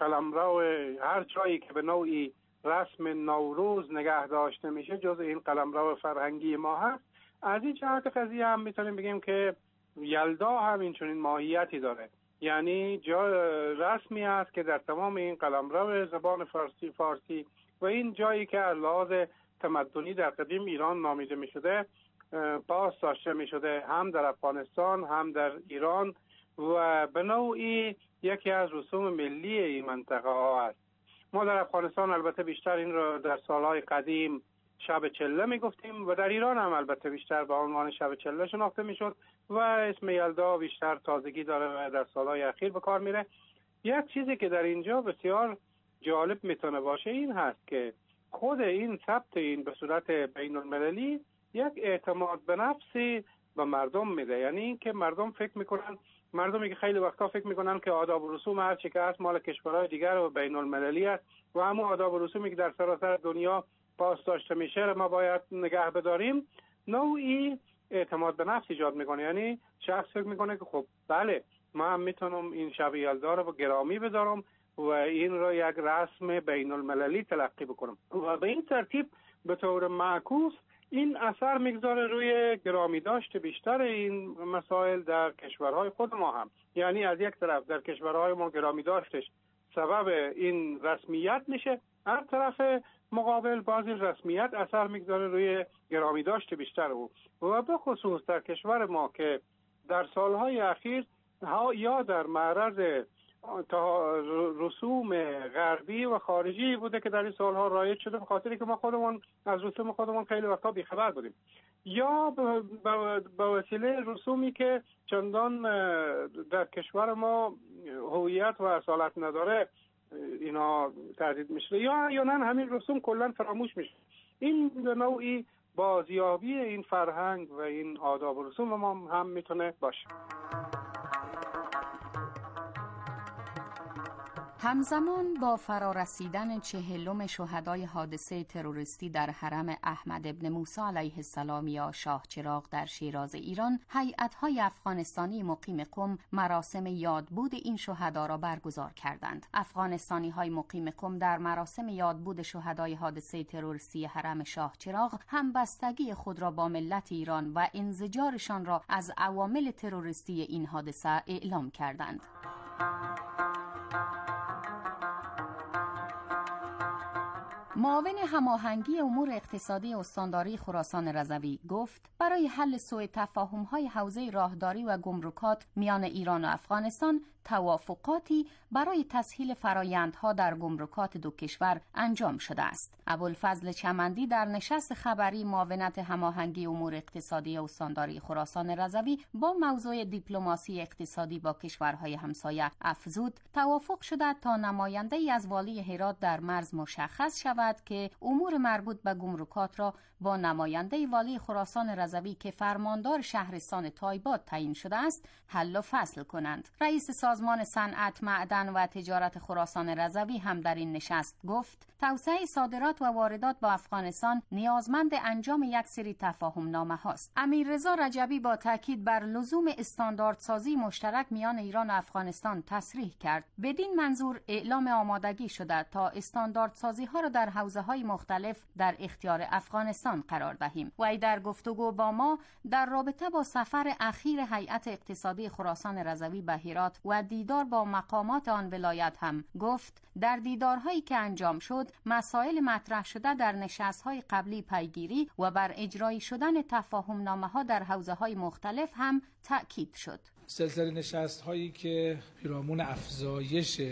به نوعی رسم نوروز نگه داشته میشه جز این قلمرو فرهنگی ما هست، از این جهت قضیه هم میتونیم بگیم که یلدا هم این چنین ماهیتی داره، یعنی رسمی است که در تمام این قلمرو زبان فارسی و این جایی که از لحاظ تمدنی در قدیم ایران نامیده میشده باز داشته می شده، هم در افغانستان هم در ایران و به نوعی یکی از رسوم ملی این منطقه ها است. ما در افغانستان البته بیشتر این را در سالهای قدیم شب چله می گفتیم و در ایران هم البته بیشتر به عنوان شب چله شناخته می شد و اسم یلدا بیشتر تازگی داره و در سالهای اخیر به کار میره. یک چیزی که در اینجا بسیار جالب میتونه باشه این هست که خود این ثبت این به صورت بین المللی یک اعتماد به نفسی به مردم میده، یعنی این که مردم فکر میکنن، مردمی که خیلی وقتا فکر میکنن که آداب و رسوم هر چی که هست مال کشورهای دیگر و بین المللی است و همون آداب و رسومی که در سراسر دنیا پاس داشته میشه ما باید نگه بداریم، نوعی اعتماد به نفس ایجاد میکنه. یعنی شخص فکر میکنه که خب بله ما هم میتونم این شب یلدا رو گرامی بدارم و این رو یک رسم بین المللی تلقی بکنم و به این ترتیب به طور معکوس این اثر میگذاره روی گرامی داشت بیشتر این مسائل در کشورهای خود ما هم. یعنی از یک طرف در کشورهای ما گرامی داشتش سبب این رسمیت میشه، از طرف مقابل باز این رسمیت اثر میگذاره روی گرامی داشت بیشتر او و به خصوص در کشور ما که در سالهای اخیر یا در معرض رسوم غربی و خارجی بوده که در این سالها رایج شده به خاطری که ما خودمون از رسوم خودمون خیلی وقتا بیخبر بودیم، یا به وسیله رسومی که چندان در کشور ما هویت و اصالت نداره اینا تردید میشه، یا نه همین رسوم کلا فراموش میشه. این نوعی بازیابی این فرهنگ و این آداب و رسوم ما هم میتونه باشه. همزمان با فرارسیدن 40 شهدای حادثه تروریستی در حرم احمد ابن موسی علیه السلام یا شاه چراغ در شیراز ایران، هیئت‌های افغانستانی مقیم قم مراسم یادبود این شهدا را برگزار کردند. افغانستانی‌های مقیم قم در مراسم یادبود شهدای حادثه تروریستی حرم شاه چراغ همبستگی خود را با ملت ایران و انزجارشان را از عوامل تروریستی این حادثه اعلام کردند. معاون هماهنگی امور اقتصادی استانداری خراسان رضوی گفت برای حل سوء تفاهم‌های حوزه راهداری و گمرکات میان ایران و افغانستان توافقاتی برای تسهیل فرایندها در گمرکات دو کشور انجام شده است. ابوالفضل چمندی در نشست خبری معاونت هماهنگی امور اقتصادی استانداری خراسان رضوی با موضوع دیپلماسی اقتصادی با کشورهای همسایه افزود توافق شده تا نماینده‌ای از والی هرات در مرز مشخص شود که امور مربوط به گمرکات را با نماینده والی خراسان رضوی که فرماندار شهرستان تایبات تعیین شده است حل و فصل کنند. رئیس سازمان صنعت، معدن و تجارت خراسان رضوی هم در این نشست گفت توسعه صادرات و واردات با افغانستان نیازمند انجام یک سری تفاهم نامه هاست. امیررضا رجبی با تاکید بر لزوم استانداردسازی مشترک میان ایران و افغانستان تصریح کرد. بدین منظور اعلام آمادگی شده تا استانداردسازی ها را در حوزه های مختلف در اختیار افغانستان قرار دهیم. وی در گفتگو با ما در رابطه با سفر اخیر هیئت اقتصادی خراسان رضوی به هرات و دیدار با مقامات آن ولایت هم گفت در دیدارهایی که انجام شد مسائل مطرح شده در نشست‌های قبلی پیگیری و بر اجرایی شدن تفاهم نامه‌ها در حوزه‌های مختلف هم تأکید شد. سلسله نشست‌هایی که پیرامون افزایش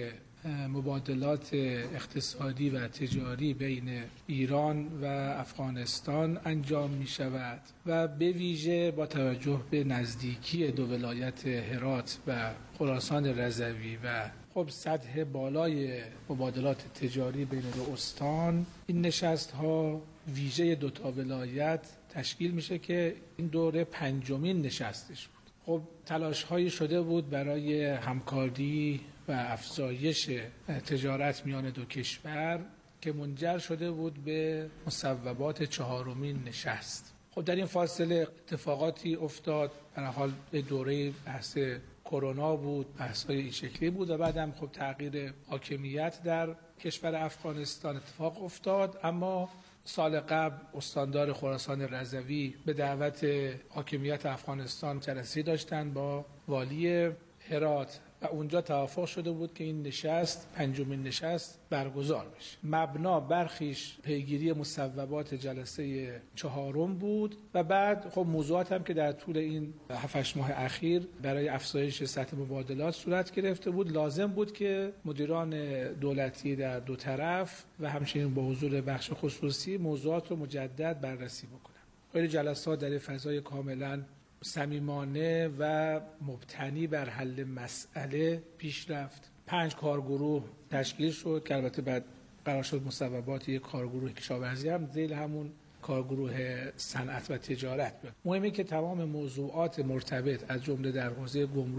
مبادلات اقتصادی و تجاری بین ایران و افغانستان انجام می شود و به ویژه با توجه به نزدیکی دو ولایت هرات و خراسان رضوی و خب سطح بالای مبادلات تجاری بین دو استان، این نشست ها ویژه دو تا ولایت تشکیل میشه که این دوره 5مین نشستش بود. خب تلاش هایی شده بود برای همکاری و افزایش تجارت میان دو کشور که منجر شده بود به مصوبات 4مین نشست. خب در این فاصله اتفاقاتی افتاد، به هر حال دوره بحث کرونا بود، بحث‌های این شکلی بود و بعدم خب تغییر حاکمیت در کشور افغانستان اتفاق افتاد. اما سال قبل استاندار خراسان رضوی به دعوت حاکمیت افغانستان جلسه داشتن با والی هرات و اونجا توافق شده بود که این نشست 5مین نشست برگزار بشه. مبنا برخیش پیگیری مصوبات جلسه 4م بود و بعد خب موضوعات هم که در طول این 7-8 ماه اخیر برای افزایش سطح مبادلات صورت گرفته بود، لازم بود که مدیران دولتی در دو طرف و همچنین با حضور بخش خصوصی موضوعات رو مجدد بررسی بکنن. خیلی جلسات در فضای کاملا صمیمانه و مبتنی بر حل مسئله پیش رفت. 5 کارگروه تشکیل شد که البته بعد قرار شد مصوبات یک کارگروه کشاورزی هم ذیل همون کارگروه صنعت و تجارت بود. مهمه که تمام موضوعات مرتبط از جمله در حوزه گمرک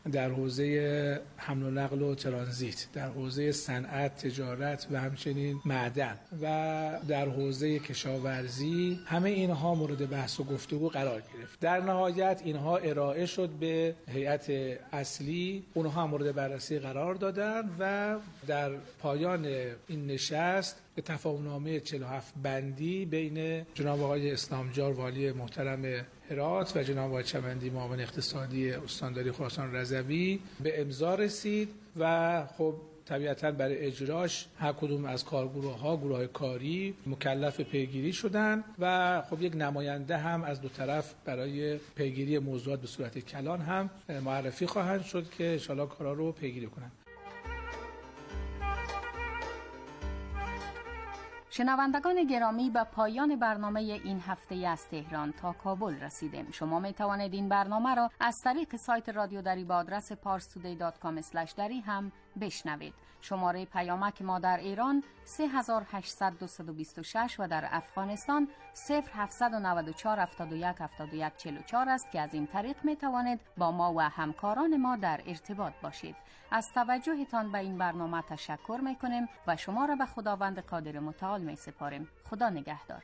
در حوزه حمل و نقل و ترانزیت، در حوزه صنعت، تجارت و همچنین معدن و در حوزه کشاورزی، همه اینها مورد بحث و گفتگو قرار گرفت. در نهایت اینها ارائه شد به هیئت اصلی، اونها مورد بررسی قرار دادن و در پایان این نشست به تفاهم‌نامه 47 بندی بین جناب آقای اسلامجار والی محترم هرات و جناب آقای چمندی معاون اقتصادی استانداری خراسان رضوی به امضا رسید و خب طبیعتاً برای اجراش هر کدوم از کارگروه‌ها، گروه‌های کاری مکلف پیگیری شدند و خب یک نماینده هم از دو طرف برای پیگیری موضوعات به صورت کلان هم معرفی خواهند شد که ان شاءالله کارا رو پیگیری کنند. شنوندگان گرامی، به پایان برنامه این هفته از تهران تا کابل رسیدیم. شما می توانید این برنامه را از طریق سایت رادیو دری با آدرس parstoday.com/dari هم بشنوید. شماره پیامک ما در ایران 3826 و در افغانستان 0794 71 71 44 است که از این طریق می توانید با ما و همکاران ما در ارتباط باشید. از توجهتان به این برنامه تشکر می کنیم و شما را به خداوند قادر متعال می سپاریم. خدا نگهدار.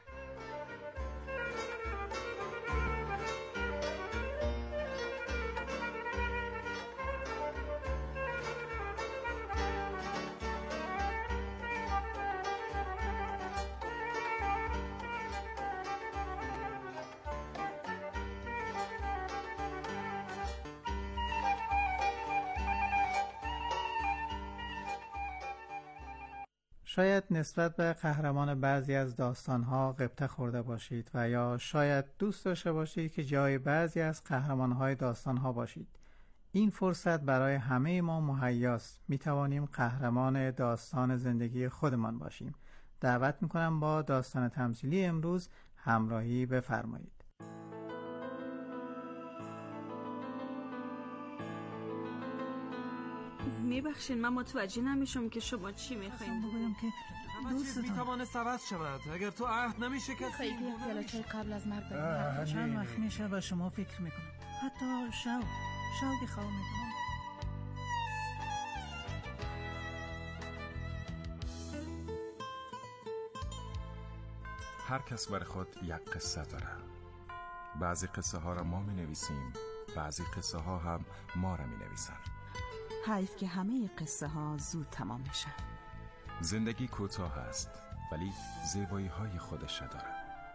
شاید نسبت به قهرمان بعضی از داستان‌ها غبطه خورده باشید و یا شاید دوست داشته باشید که جای بعضی از قهرمان‌های داستان‌ها باشید. این فرصت برای همه ما مهیاست. می‌توانیم قهرمان داستان زندگی خودمان باشیم. دعوت می‌کنم با داستان تمثیلی امروز همراهی بفرمایید. میبخشین، من متوجه نمیشم که شما چی میخواین بگویم که دوست میتوانه عوض شود اگر تو عهد نمیشکستی. خیلی پیاله چای قبل از مرگ بریم. چند وقت میشه و شما فکر میکنم، حتی شوقی خواه میکنم. هر کس بر خود یک قصه داره. بعضی قصه ها را ما می نویسیم، بعضی قصه ها هم ما را می نویسن. حیف که همه قصه ها زود تمام میشه. زندگی کوتاه است ولی زیبایی های خودش داره.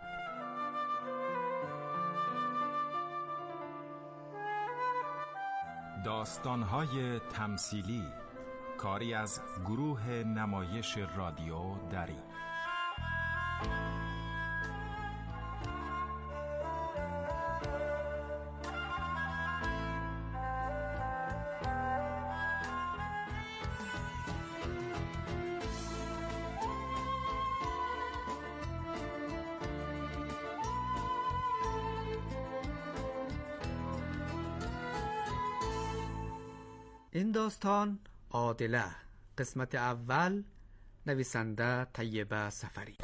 داستان های تمثیلی، کاری از گروه نمایش رادیو دری. این داستان عادله، قسمت اول، نویسنده طیبه سفری.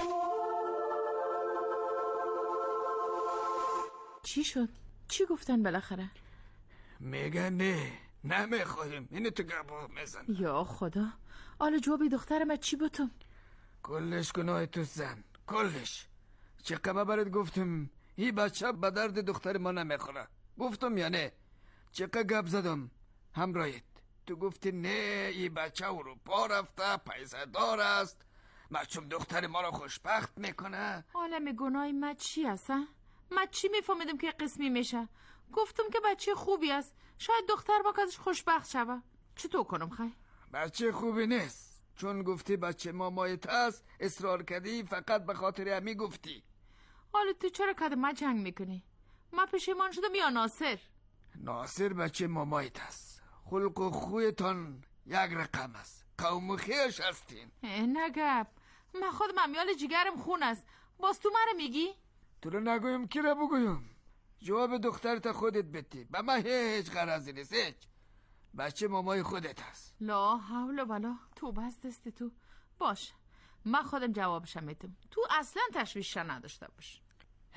چی شد؟ چی گفتن بالاخره؟ میگن نه نمیخوایم، اینو تو گباه میزن. یا خدا، آل جوابی دخترم چی بودم؟ کلش گناه تو زن، کلش. چقدر برات گفتم این بچه به درد دختر ما نمیخوره، گفتم یا نه؟ چقدر گپ زدم همراهیت، تو گفتی نه این بچه اروپا رفته، پیسه دار است، مچم دختر ما رو خوشبخت میکنه. عالم گناهی من چی هست؟ من چی میفهمیدم که قسمی میشه؟ گفتم که بچه خوبی است، شاید دختر با کازش خوشبخت شوه. چطور کنم خیلی؟ بچه خوبی نیست، چون گفتی بچه مامایت هست اصرار کردی، فقط به خاطر همی گفتی. حالا تو چرا کده من جنگ میکنی؟ من پشیمان شدم یا ناصر؟ ناصر بچه مامایت هست، خلق و خویتان یک رقم است، قوم خیش هستین. نگب، من خودم امیال جگرم خون است، باز تو مرا میگی؟ تو رو نگویم کی را بگویم؟ جواب دخترت خودت بدی، به من هیچ غرضی نیست، هیچ. بچه مامای خودت هست. لا حول ولا، تو بس دستی تو. باش، من خودم جوابشم میدم، تو اصلا تشویش نداشته باش.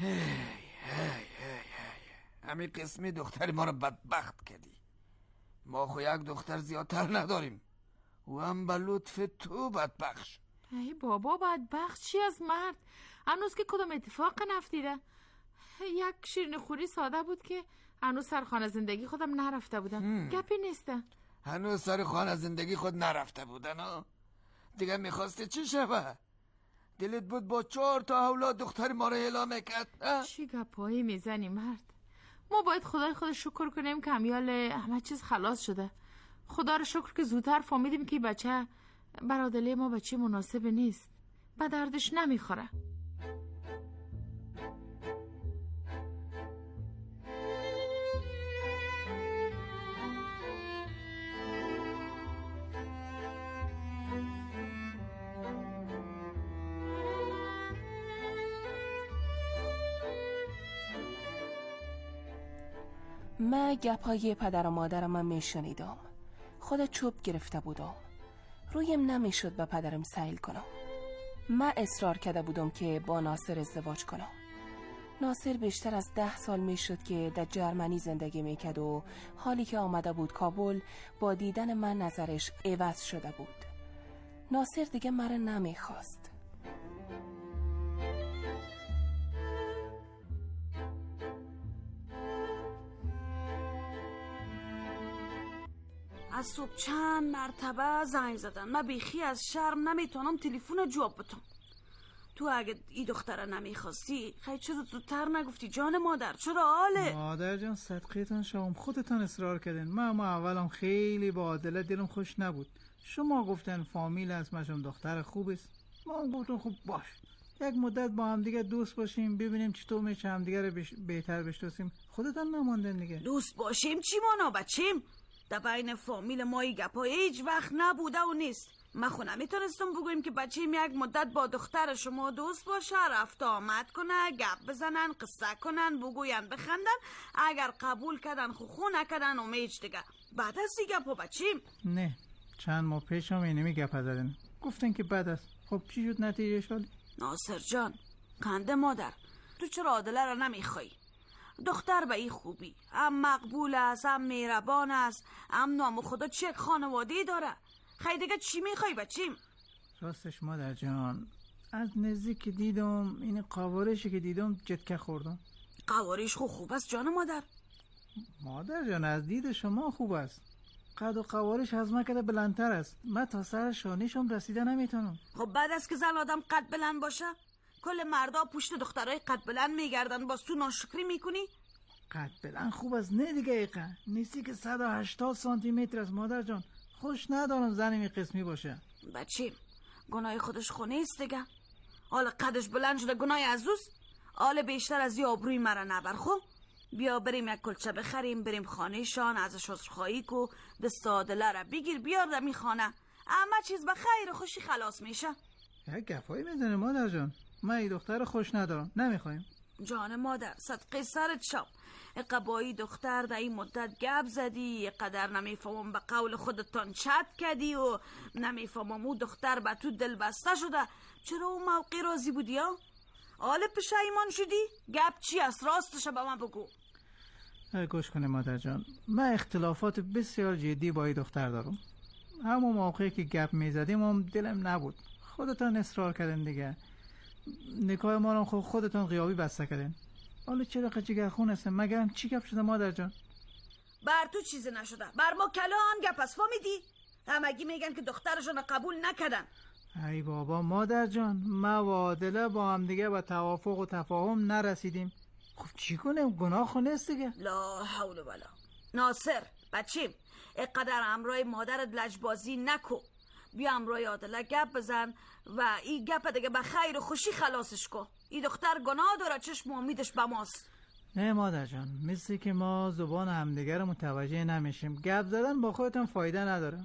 هی همین قسمی دختر ما رو بدبخت کردی. ما خو یک دختر زیادتر نداریم و هم به لطف تو بدبخش. ای بابا بدبخت چی از مرد؟ هنوز که کدوم اتفاق نفتیده. یک شیرین خوری ساده بود که هنوز سر خانه زندگی خودم نرفته بودم. گپی نیسته. هنوز سر خانه زندگی خود نرفته بودن ها؟ دیگه میخواسته چی شوه؟ دلت بود با 4 تا اولاد دختر ما رو هلا میکرد؟ چی گپایی میزنی مرد؟ ما باید خدای خود شکر کنیم که امیال همه چیز خلاص شده. خدا رو شکر که زودتر فهمیدیم که بچه برادله ما بچه مناسب نیست، به دردش نمیخوره. من گپای پدر و مادرم میشنیدم. خود چوب گرفته بودم. رویم نمیشد به پدرم سیل کنم. من اصرار کرده بودم که با ناصر ازدواج کنم. ناصر بیشتر از 10 سال میشد که در جرمنی زندگی میکرد و حالی که آمده بود کابل با دیدن من نظرش عوض شده بود. ناصر دیگه مرا نمیخواست. از صبح چند مرتبه زنگ زدن. من بیخی از شرم نمیتونم تلفن جواب بدم. تو اگه این دختره نمیخواستی خیلی چرا زودتر نگفتی جان مادر؟ چرا حاله؟ مادر جان صدقیتان شما خودتان اصرار کردین. ما اولم خیلی با عادله دلم خوش نبود. شما گفتن فامیل است مشم دختر خوب است. ما گفتم خوب باش یک مدت با هم دیگه دوست باشیم ببینیم چطور میشه هم دیگه رو بهتر بشناسیم. خودتان نماندن دیگه. دوست باشیم چی مانا بچیم؟ در بین فامیل ما ای گپای هیچ وقت نبوده و نیست. ما خو نمیتونستم بگویم که بچیم یک مدت با دختر شما دوست باشه، رفت آمد کنه، گپ بزنن، قصه کنن، بگوین، بخندن. اگر قبول کردن خو نکردن و میج دیگه. بعد از سی گپا بچیم؟ نه چند ماه پیش هم اینمی گپ زدن گفتن که بعد است. خب چی شد نتیجه شد؟ ناصر جان کنده مادر، تو چرا عادله را نمیخوای؟ دختر به این خوبی هم مقبول است، هم مهربان است، هم نام خدا چه خانواده‌ای داره. خیلی دیگه چی میخوای بچیم؟ راستش مادر جان از نزدیک دیدم این قوارشی که دیدم جتکه خوردم. قوارش خوب است جان مادر؟ مادر جان از دید شما خوب است. قد و قوارش از من کده بلندتر است. من تا سر شانیشم رسیده نمیتونم. خب بعد از که زن آدم قد بلند باشه کل مردا پشت دخترای قد بلند میگردن، باز تو ناشکری میکنی؟ قد بلند خوب است نه دیگه ایقا نیستی که 180 سانتی متر است مادر جان. خوش ندارم زنی می قسمی باشه. بچیم گناه خودش خونه است دیگه. حالا قدش بلند شده گناه عزوز. حالا بیشتر از یه آبروی مرا نبر. خب بیا بریم یک کلچه بخریم، بریم خانه شان، ازش عذرخواهی کو، دست عادله را بگیر بیار دمی خانه. همه چیز به خیر و خوشی خلاص میشه. یک گپایی میزنه مادر جان. من این دختر خوش ندارم نمیخوایم. جان مادر صدقه سرت شم. قبایی دختر در این مدت گپ زدی، قدر نمیفهمم به قول خودتان چت کردی و نمیفهمم او دختر به تو دل بسته شده. چرا اون موقع راضی بودی ها؟ حالا پشیمان شدی؟ گپ چی است؟ راستش به من بگو. گوش کنه مادر جان، من اختلافات بسیار جدی با این دختر دارم. همون موقعی که گپ میزدیم هم دلم نبود. خودتان اصرار کردن دیگه. نکاح ما رو خودتان غیابی بسته کردن. حالا چرا جگر خون هستن؟ مگرم چی گپ شده مادر جان؟ بر تو چیزی نشده، بر ما کلان گپ است. فهمیدی؟ همگی میگن که دخترشون قبول نکردن. ای بابا مادر جان، ما و عادله با هم دیگه با توافق و تفاهم نرسیدیم. خب چی کنیم؟ گناه خونه است دیگه. لا حول ولا. ناصر بچیم اقدر امرای مادرت لجبازی نکو. بیا امرای عادله گپ بزن و این گپ دیگه به خیر و خوشی خلاصش کو. این دختر گناه داره، چشم امیدش به ماست. نه مادر جان، مثل که ما زبان همدیگه رو متوجه نمیشیم. گپ زدن با خودتون فایده نداره.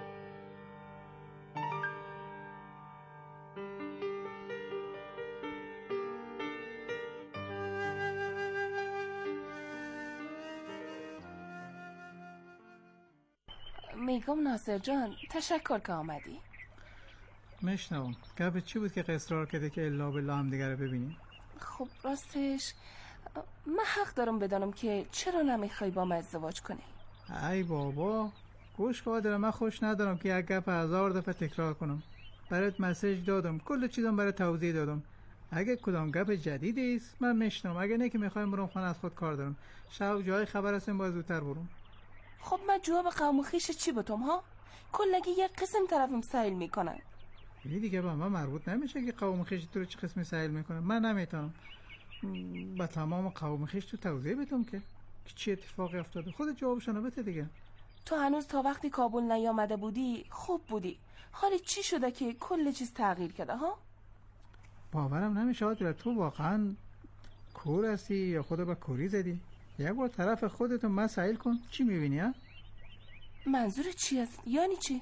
میگم ناصر جان تشکر که آمدی. مشنوم گپ چی بود که اصرار کرده که الا بالله هم دیگه رو ببینیم؟ خب راستش من حق دارم بدانم که چرا نمیخوای با من ازدواج کنی. ای بابا گوش قادر، من خوش ندارم که یک گپ 1000 دفعه تکرار کنم. برات مسیج دادم، کل چیزم برات توضیح دادم. اگه کدام گپ جدیدی است من میشنم، اگه نه که میخوایم برم خانه، از خود کار دارم. شب جای خبر هستم باید زودتر برم. خب من جواب قوم خویش چی بتم ها؟ کلگی یک قسم طرفم سیل میکنن. این دیگه با من مربوط نمیشه که قوم خویش تو رو چه قسمی سیل میکنن. من نمیتونم با تمام قوم خویش تو توضیح بدم که چی اتفاقی افتاده. خود جوابشونو بده دیگه. تو هنوز تا وقتی کابل نیامده بودی خوب بودی، حالی چی شده که کل چیز تغییر کرده ها؟ باورم نمیشه آدیلا، تو واقعا کور هستی یا خودو به کوری زدی؟ یک بار طرف خودتو مسائل کن، چی میبینی ها؟ منظور چی است؟ یعنی چی؟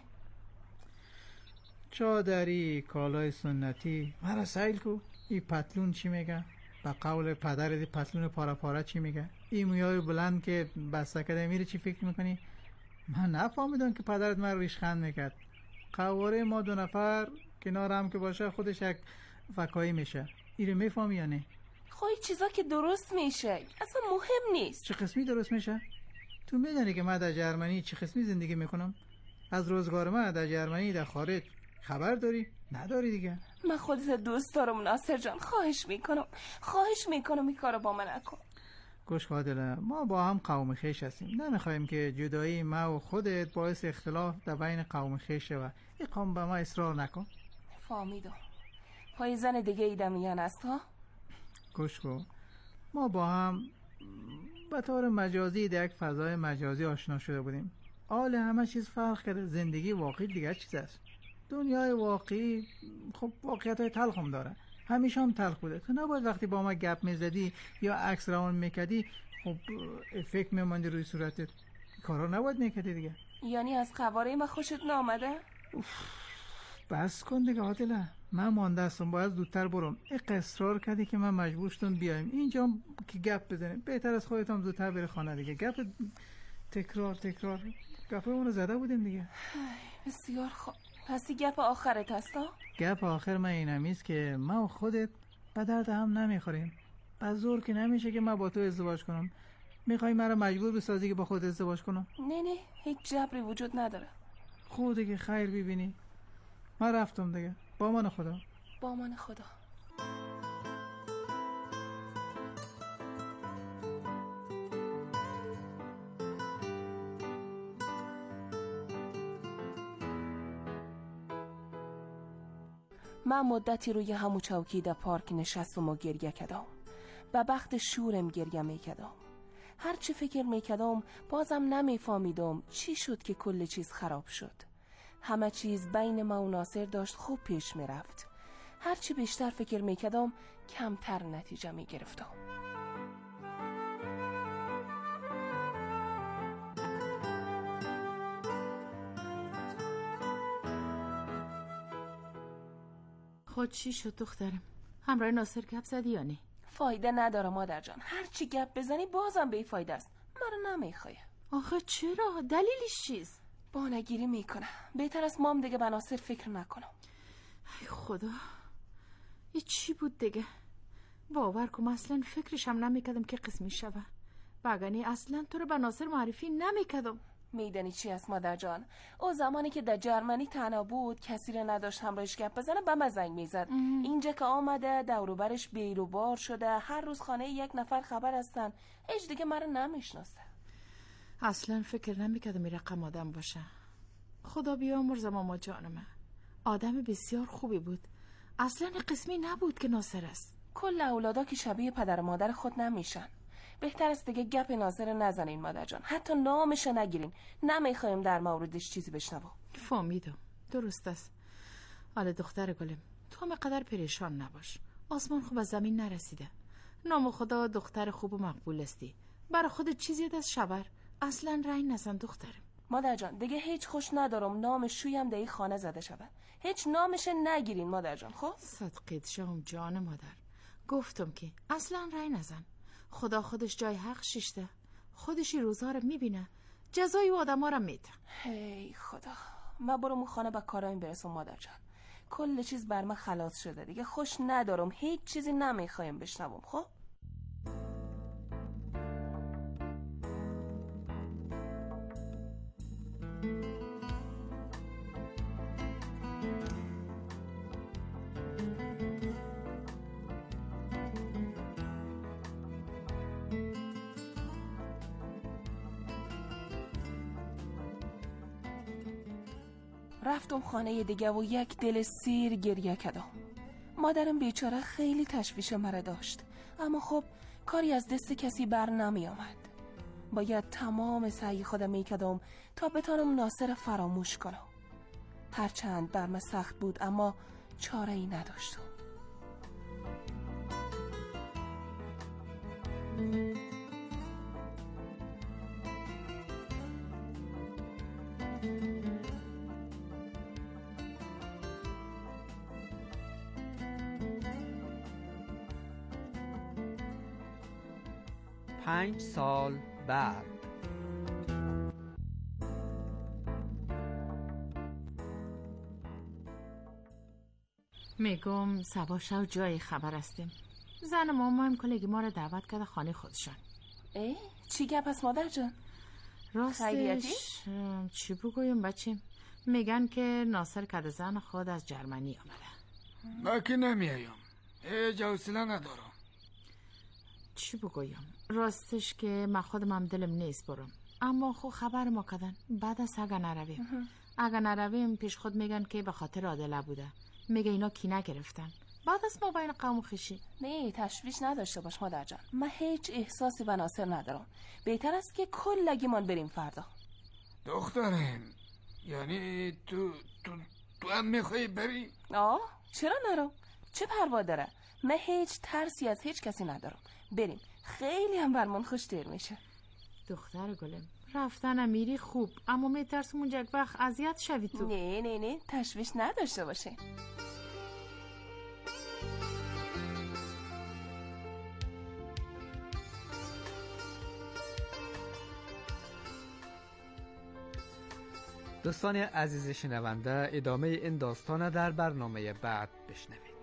چادری، کالای سنتی، مرا سیل کو. این پتلون چی میگه؟ به قول پدرت پتلون پارا پارا چی میگه؟ این مویای بلند که بسته کده میره چی فکر میکنی؟ من نفهمیدم که پدرت من ریشخند میکرد. قواره ما 2 نفر کنار هم که باشه خودش یک فکایی میشه. اینو میفهمی یا نه؟ خواهی چیزا که درست میشه اصلا مهم نیست. چه قسمی درست میشه؟ تو میدونی که من در جرمنی چه قسمی زندگی میکنم؟ از روزگار من در جرمنی در خارج خبر داری؟ نداری دیگه. من خودت دوست دارم ناصر جان، خواهش میکنم این کارو با من نکن. گوش قادله، ما با هم قوم خویش هستیم، نمیخوایم که جدایی ما و خودت باعث اختلاف در بین قوم خویش شه و این قوم به ما اصرار نکن. فهمیدم. پای زن دیگه ایدمیان است ها؟ گوش کن، ما با هم به طور مجازی در یک فضای مجازی آشنا شده بودیم. حال همه چیز فرق کرده. زندگی واقعی دیگه چیز است. دنیای واقعی خب واقعیت‌های تلخ هم داره، همیشه هم تلخ بوده. تو نباید وقتی با ما گپ میزدی یا عکس روان میکردی خب فکر میماندی روی صورتت. کارا نباید میکردی دیگه. یعنی از قواره ما خوشت نامده؟ بس کن دیگه عادله، من مانده هستم، باید زودتر برم. اصرار کردی که من مجبور شدم بیایم اینجا که گپ بزنیم. بهتر از خودت هم زودتر بری خانه دیگه. گپ تکرار گپمون رو زده بودیم دیگه. بسیار خوب، پس گپ آخرت هستا؟ گپ آخر من اینمیست که ما و خودت به درد هم نمیخوریم. به زور که نمیشه که من با تو ازدواج کنم. میخوای مرا مجبور بسازی که با خود ازدواج کنم؟ نه هیچ جبری وجود نداره. خود دیگه خیر ببینی. من رفتم دیگه. با من خدا. با من خدا. من مدتی روی همو چوکی در پارک نشستم و گریه کردم. به بخت شورم گریه میکردم. هر چی فکر میکردم بازم نمیفهمیدم چی شد که کل چیز خراب شد. همه چیز بین ما و ناصر داشت خوب پیش میرفت. هر چی بیشتر فکر میکردم کمتر نتیجه میگرفتم. خود چی شد دخترم؟ همراه ناصر گپ زدی یا نه؟ فایده نداره مادر جان، هر چی گپ بزنی بازم بی فایده است. مرا نمیخواه. آخه چرا؟ دلیلش چیست؟ بانگیری میکنه. بهتر است مام دیگه به ناصر فکر نکنم. ای خدا، این چی بود دیگه؟ باور کن اصلا فکرش هم نمیکردم که قسمی شوه. وگرنه اصلا تو رو به ناصر معرفی نمیکردم. میدانی چی است مادر جان؟ او زمانی که در جرمنی تنها بود، کسی را نداشت همراهش گپ بزنه، به من زنگ میزد. اینجا که آمده دور و برش بیر و بار شده، هر روز خانه یک نفر خبر هستن. هیچ دیگه مرا نمیشناسه. اصلا فکر نمیکردم این رقم آدم باشه. خدا بیامرزه ماما جانم، آدم بسیار خوبی بود. اصلا قسمی نبود که ناصر است. کل اولادا که شبیه پدر و مادر خود نمیشن. بهتر است دیگه گپ ناصر نزنین مادر جان، حتی نامش نگیرین. نمیخوایم در موردش چیزی بشنوم. فهمیدم، درست است. حالا دختر گلم، تو هم قدر پریشان نباش. آسمان خوب از زمین نرسیده. نام خدا دختر خوب و مقبول استی. برای خودت چیزی از شبر اصلا رنگ نزن دخترم. مادر جان دیگه هیچ خوش ندارم نام شویم در این خانه زده شود. هیچ نامش نگیرین مادر جان. خب صدقت شم جان مادر، گفتم که اصلا رنگ نزن. خدا خودش جای حق شیشته، خودشی روزها رو میبینه، جزای و آدم ها رو میده. هی خدا، من برم خانه با کارایم برسم مادر جان. کل چیز بر من خلاص شده دیگه. خوش ندارم، هیچ چیزی نمیخوایم بشنوم. خب رفتم خانه دیگه و یک دل سیر گریه کردم. مادرم بیچاره خیلی تشویش مرا داشت، اما خب کاری از دست کسی بر نمی آمد. باید تمام سعی خودم میکردم تا بتانم ناصر فراموش کنم. هرچند بر من سخت بود اما چاره ای نداشتم. پنج سال بعد. میگم صبح شو جای خبر هستیم. زن مامان کلگی ما رو دعوت کرده خانه خودشان. چی گپ است مادر جان؟ راستش چی بگویم بچیم؟ میگن که ناصر کد زن خود از جرمنی آمده. من که نمیایم، هیچ حوصله ندارم. چی بگویم؟ راستش که من خودم هم دلم نیست برم، اما خب خبر ما کدن بعد از اگه نرویم پیش خود میگن که به خاطر عادله بوده. میگه اینا کینه گرفتن بعد از ما بین قوم خیشی. نه تشویش نداشته باش مادر جان، من هیچ احساسی به ناصر ندارم. بهتر است که کلگیمان بریم فردا. دخترم یعنی تو هم میخوایی بری؟ چرا نرم؟ چه پروا داره؟ من هیچ ترسی از هیچ کسی ندارم. بریم، خیلی هم برمان خوش دیر میشه. دختر گلم رفتن میری خوب، اما میترسم اونجا یک وقت اذیت شوی تو. نه تشویش نداشته باشه. دوستان عزیز شنونده، ادامه این داستان در برنامه بعد بشنوید.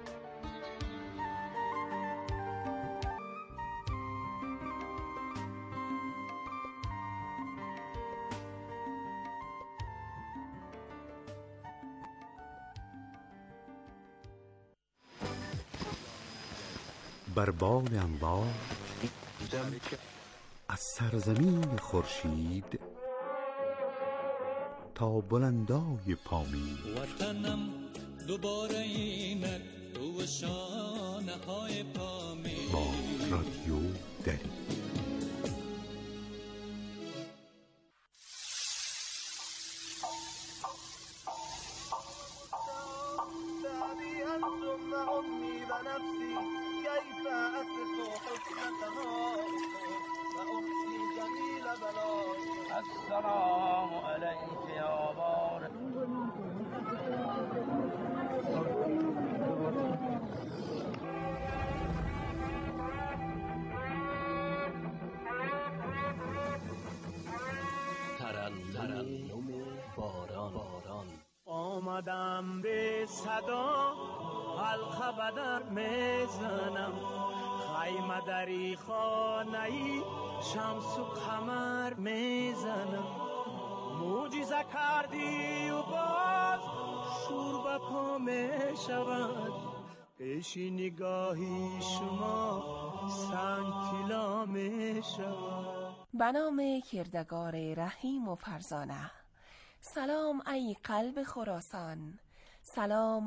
بر بال انبار از سرزمین خورشید تا بلندای پامید، وطنم دوباره اینک رو شانه های پامید. با رادیو دری. السلام علیک یا بار. ترنم باران. آمدم به صدا حلقه بدر میزنم، خیمه دری خانه‌ای شمس و قمر میزنم. معجزه کردی و باز شور به پا میشود، پیش نگاهی شما سنگ طلا میشود. به نام کردگار رحیم و فرزانه. سلام ای قلب خراسان، سلام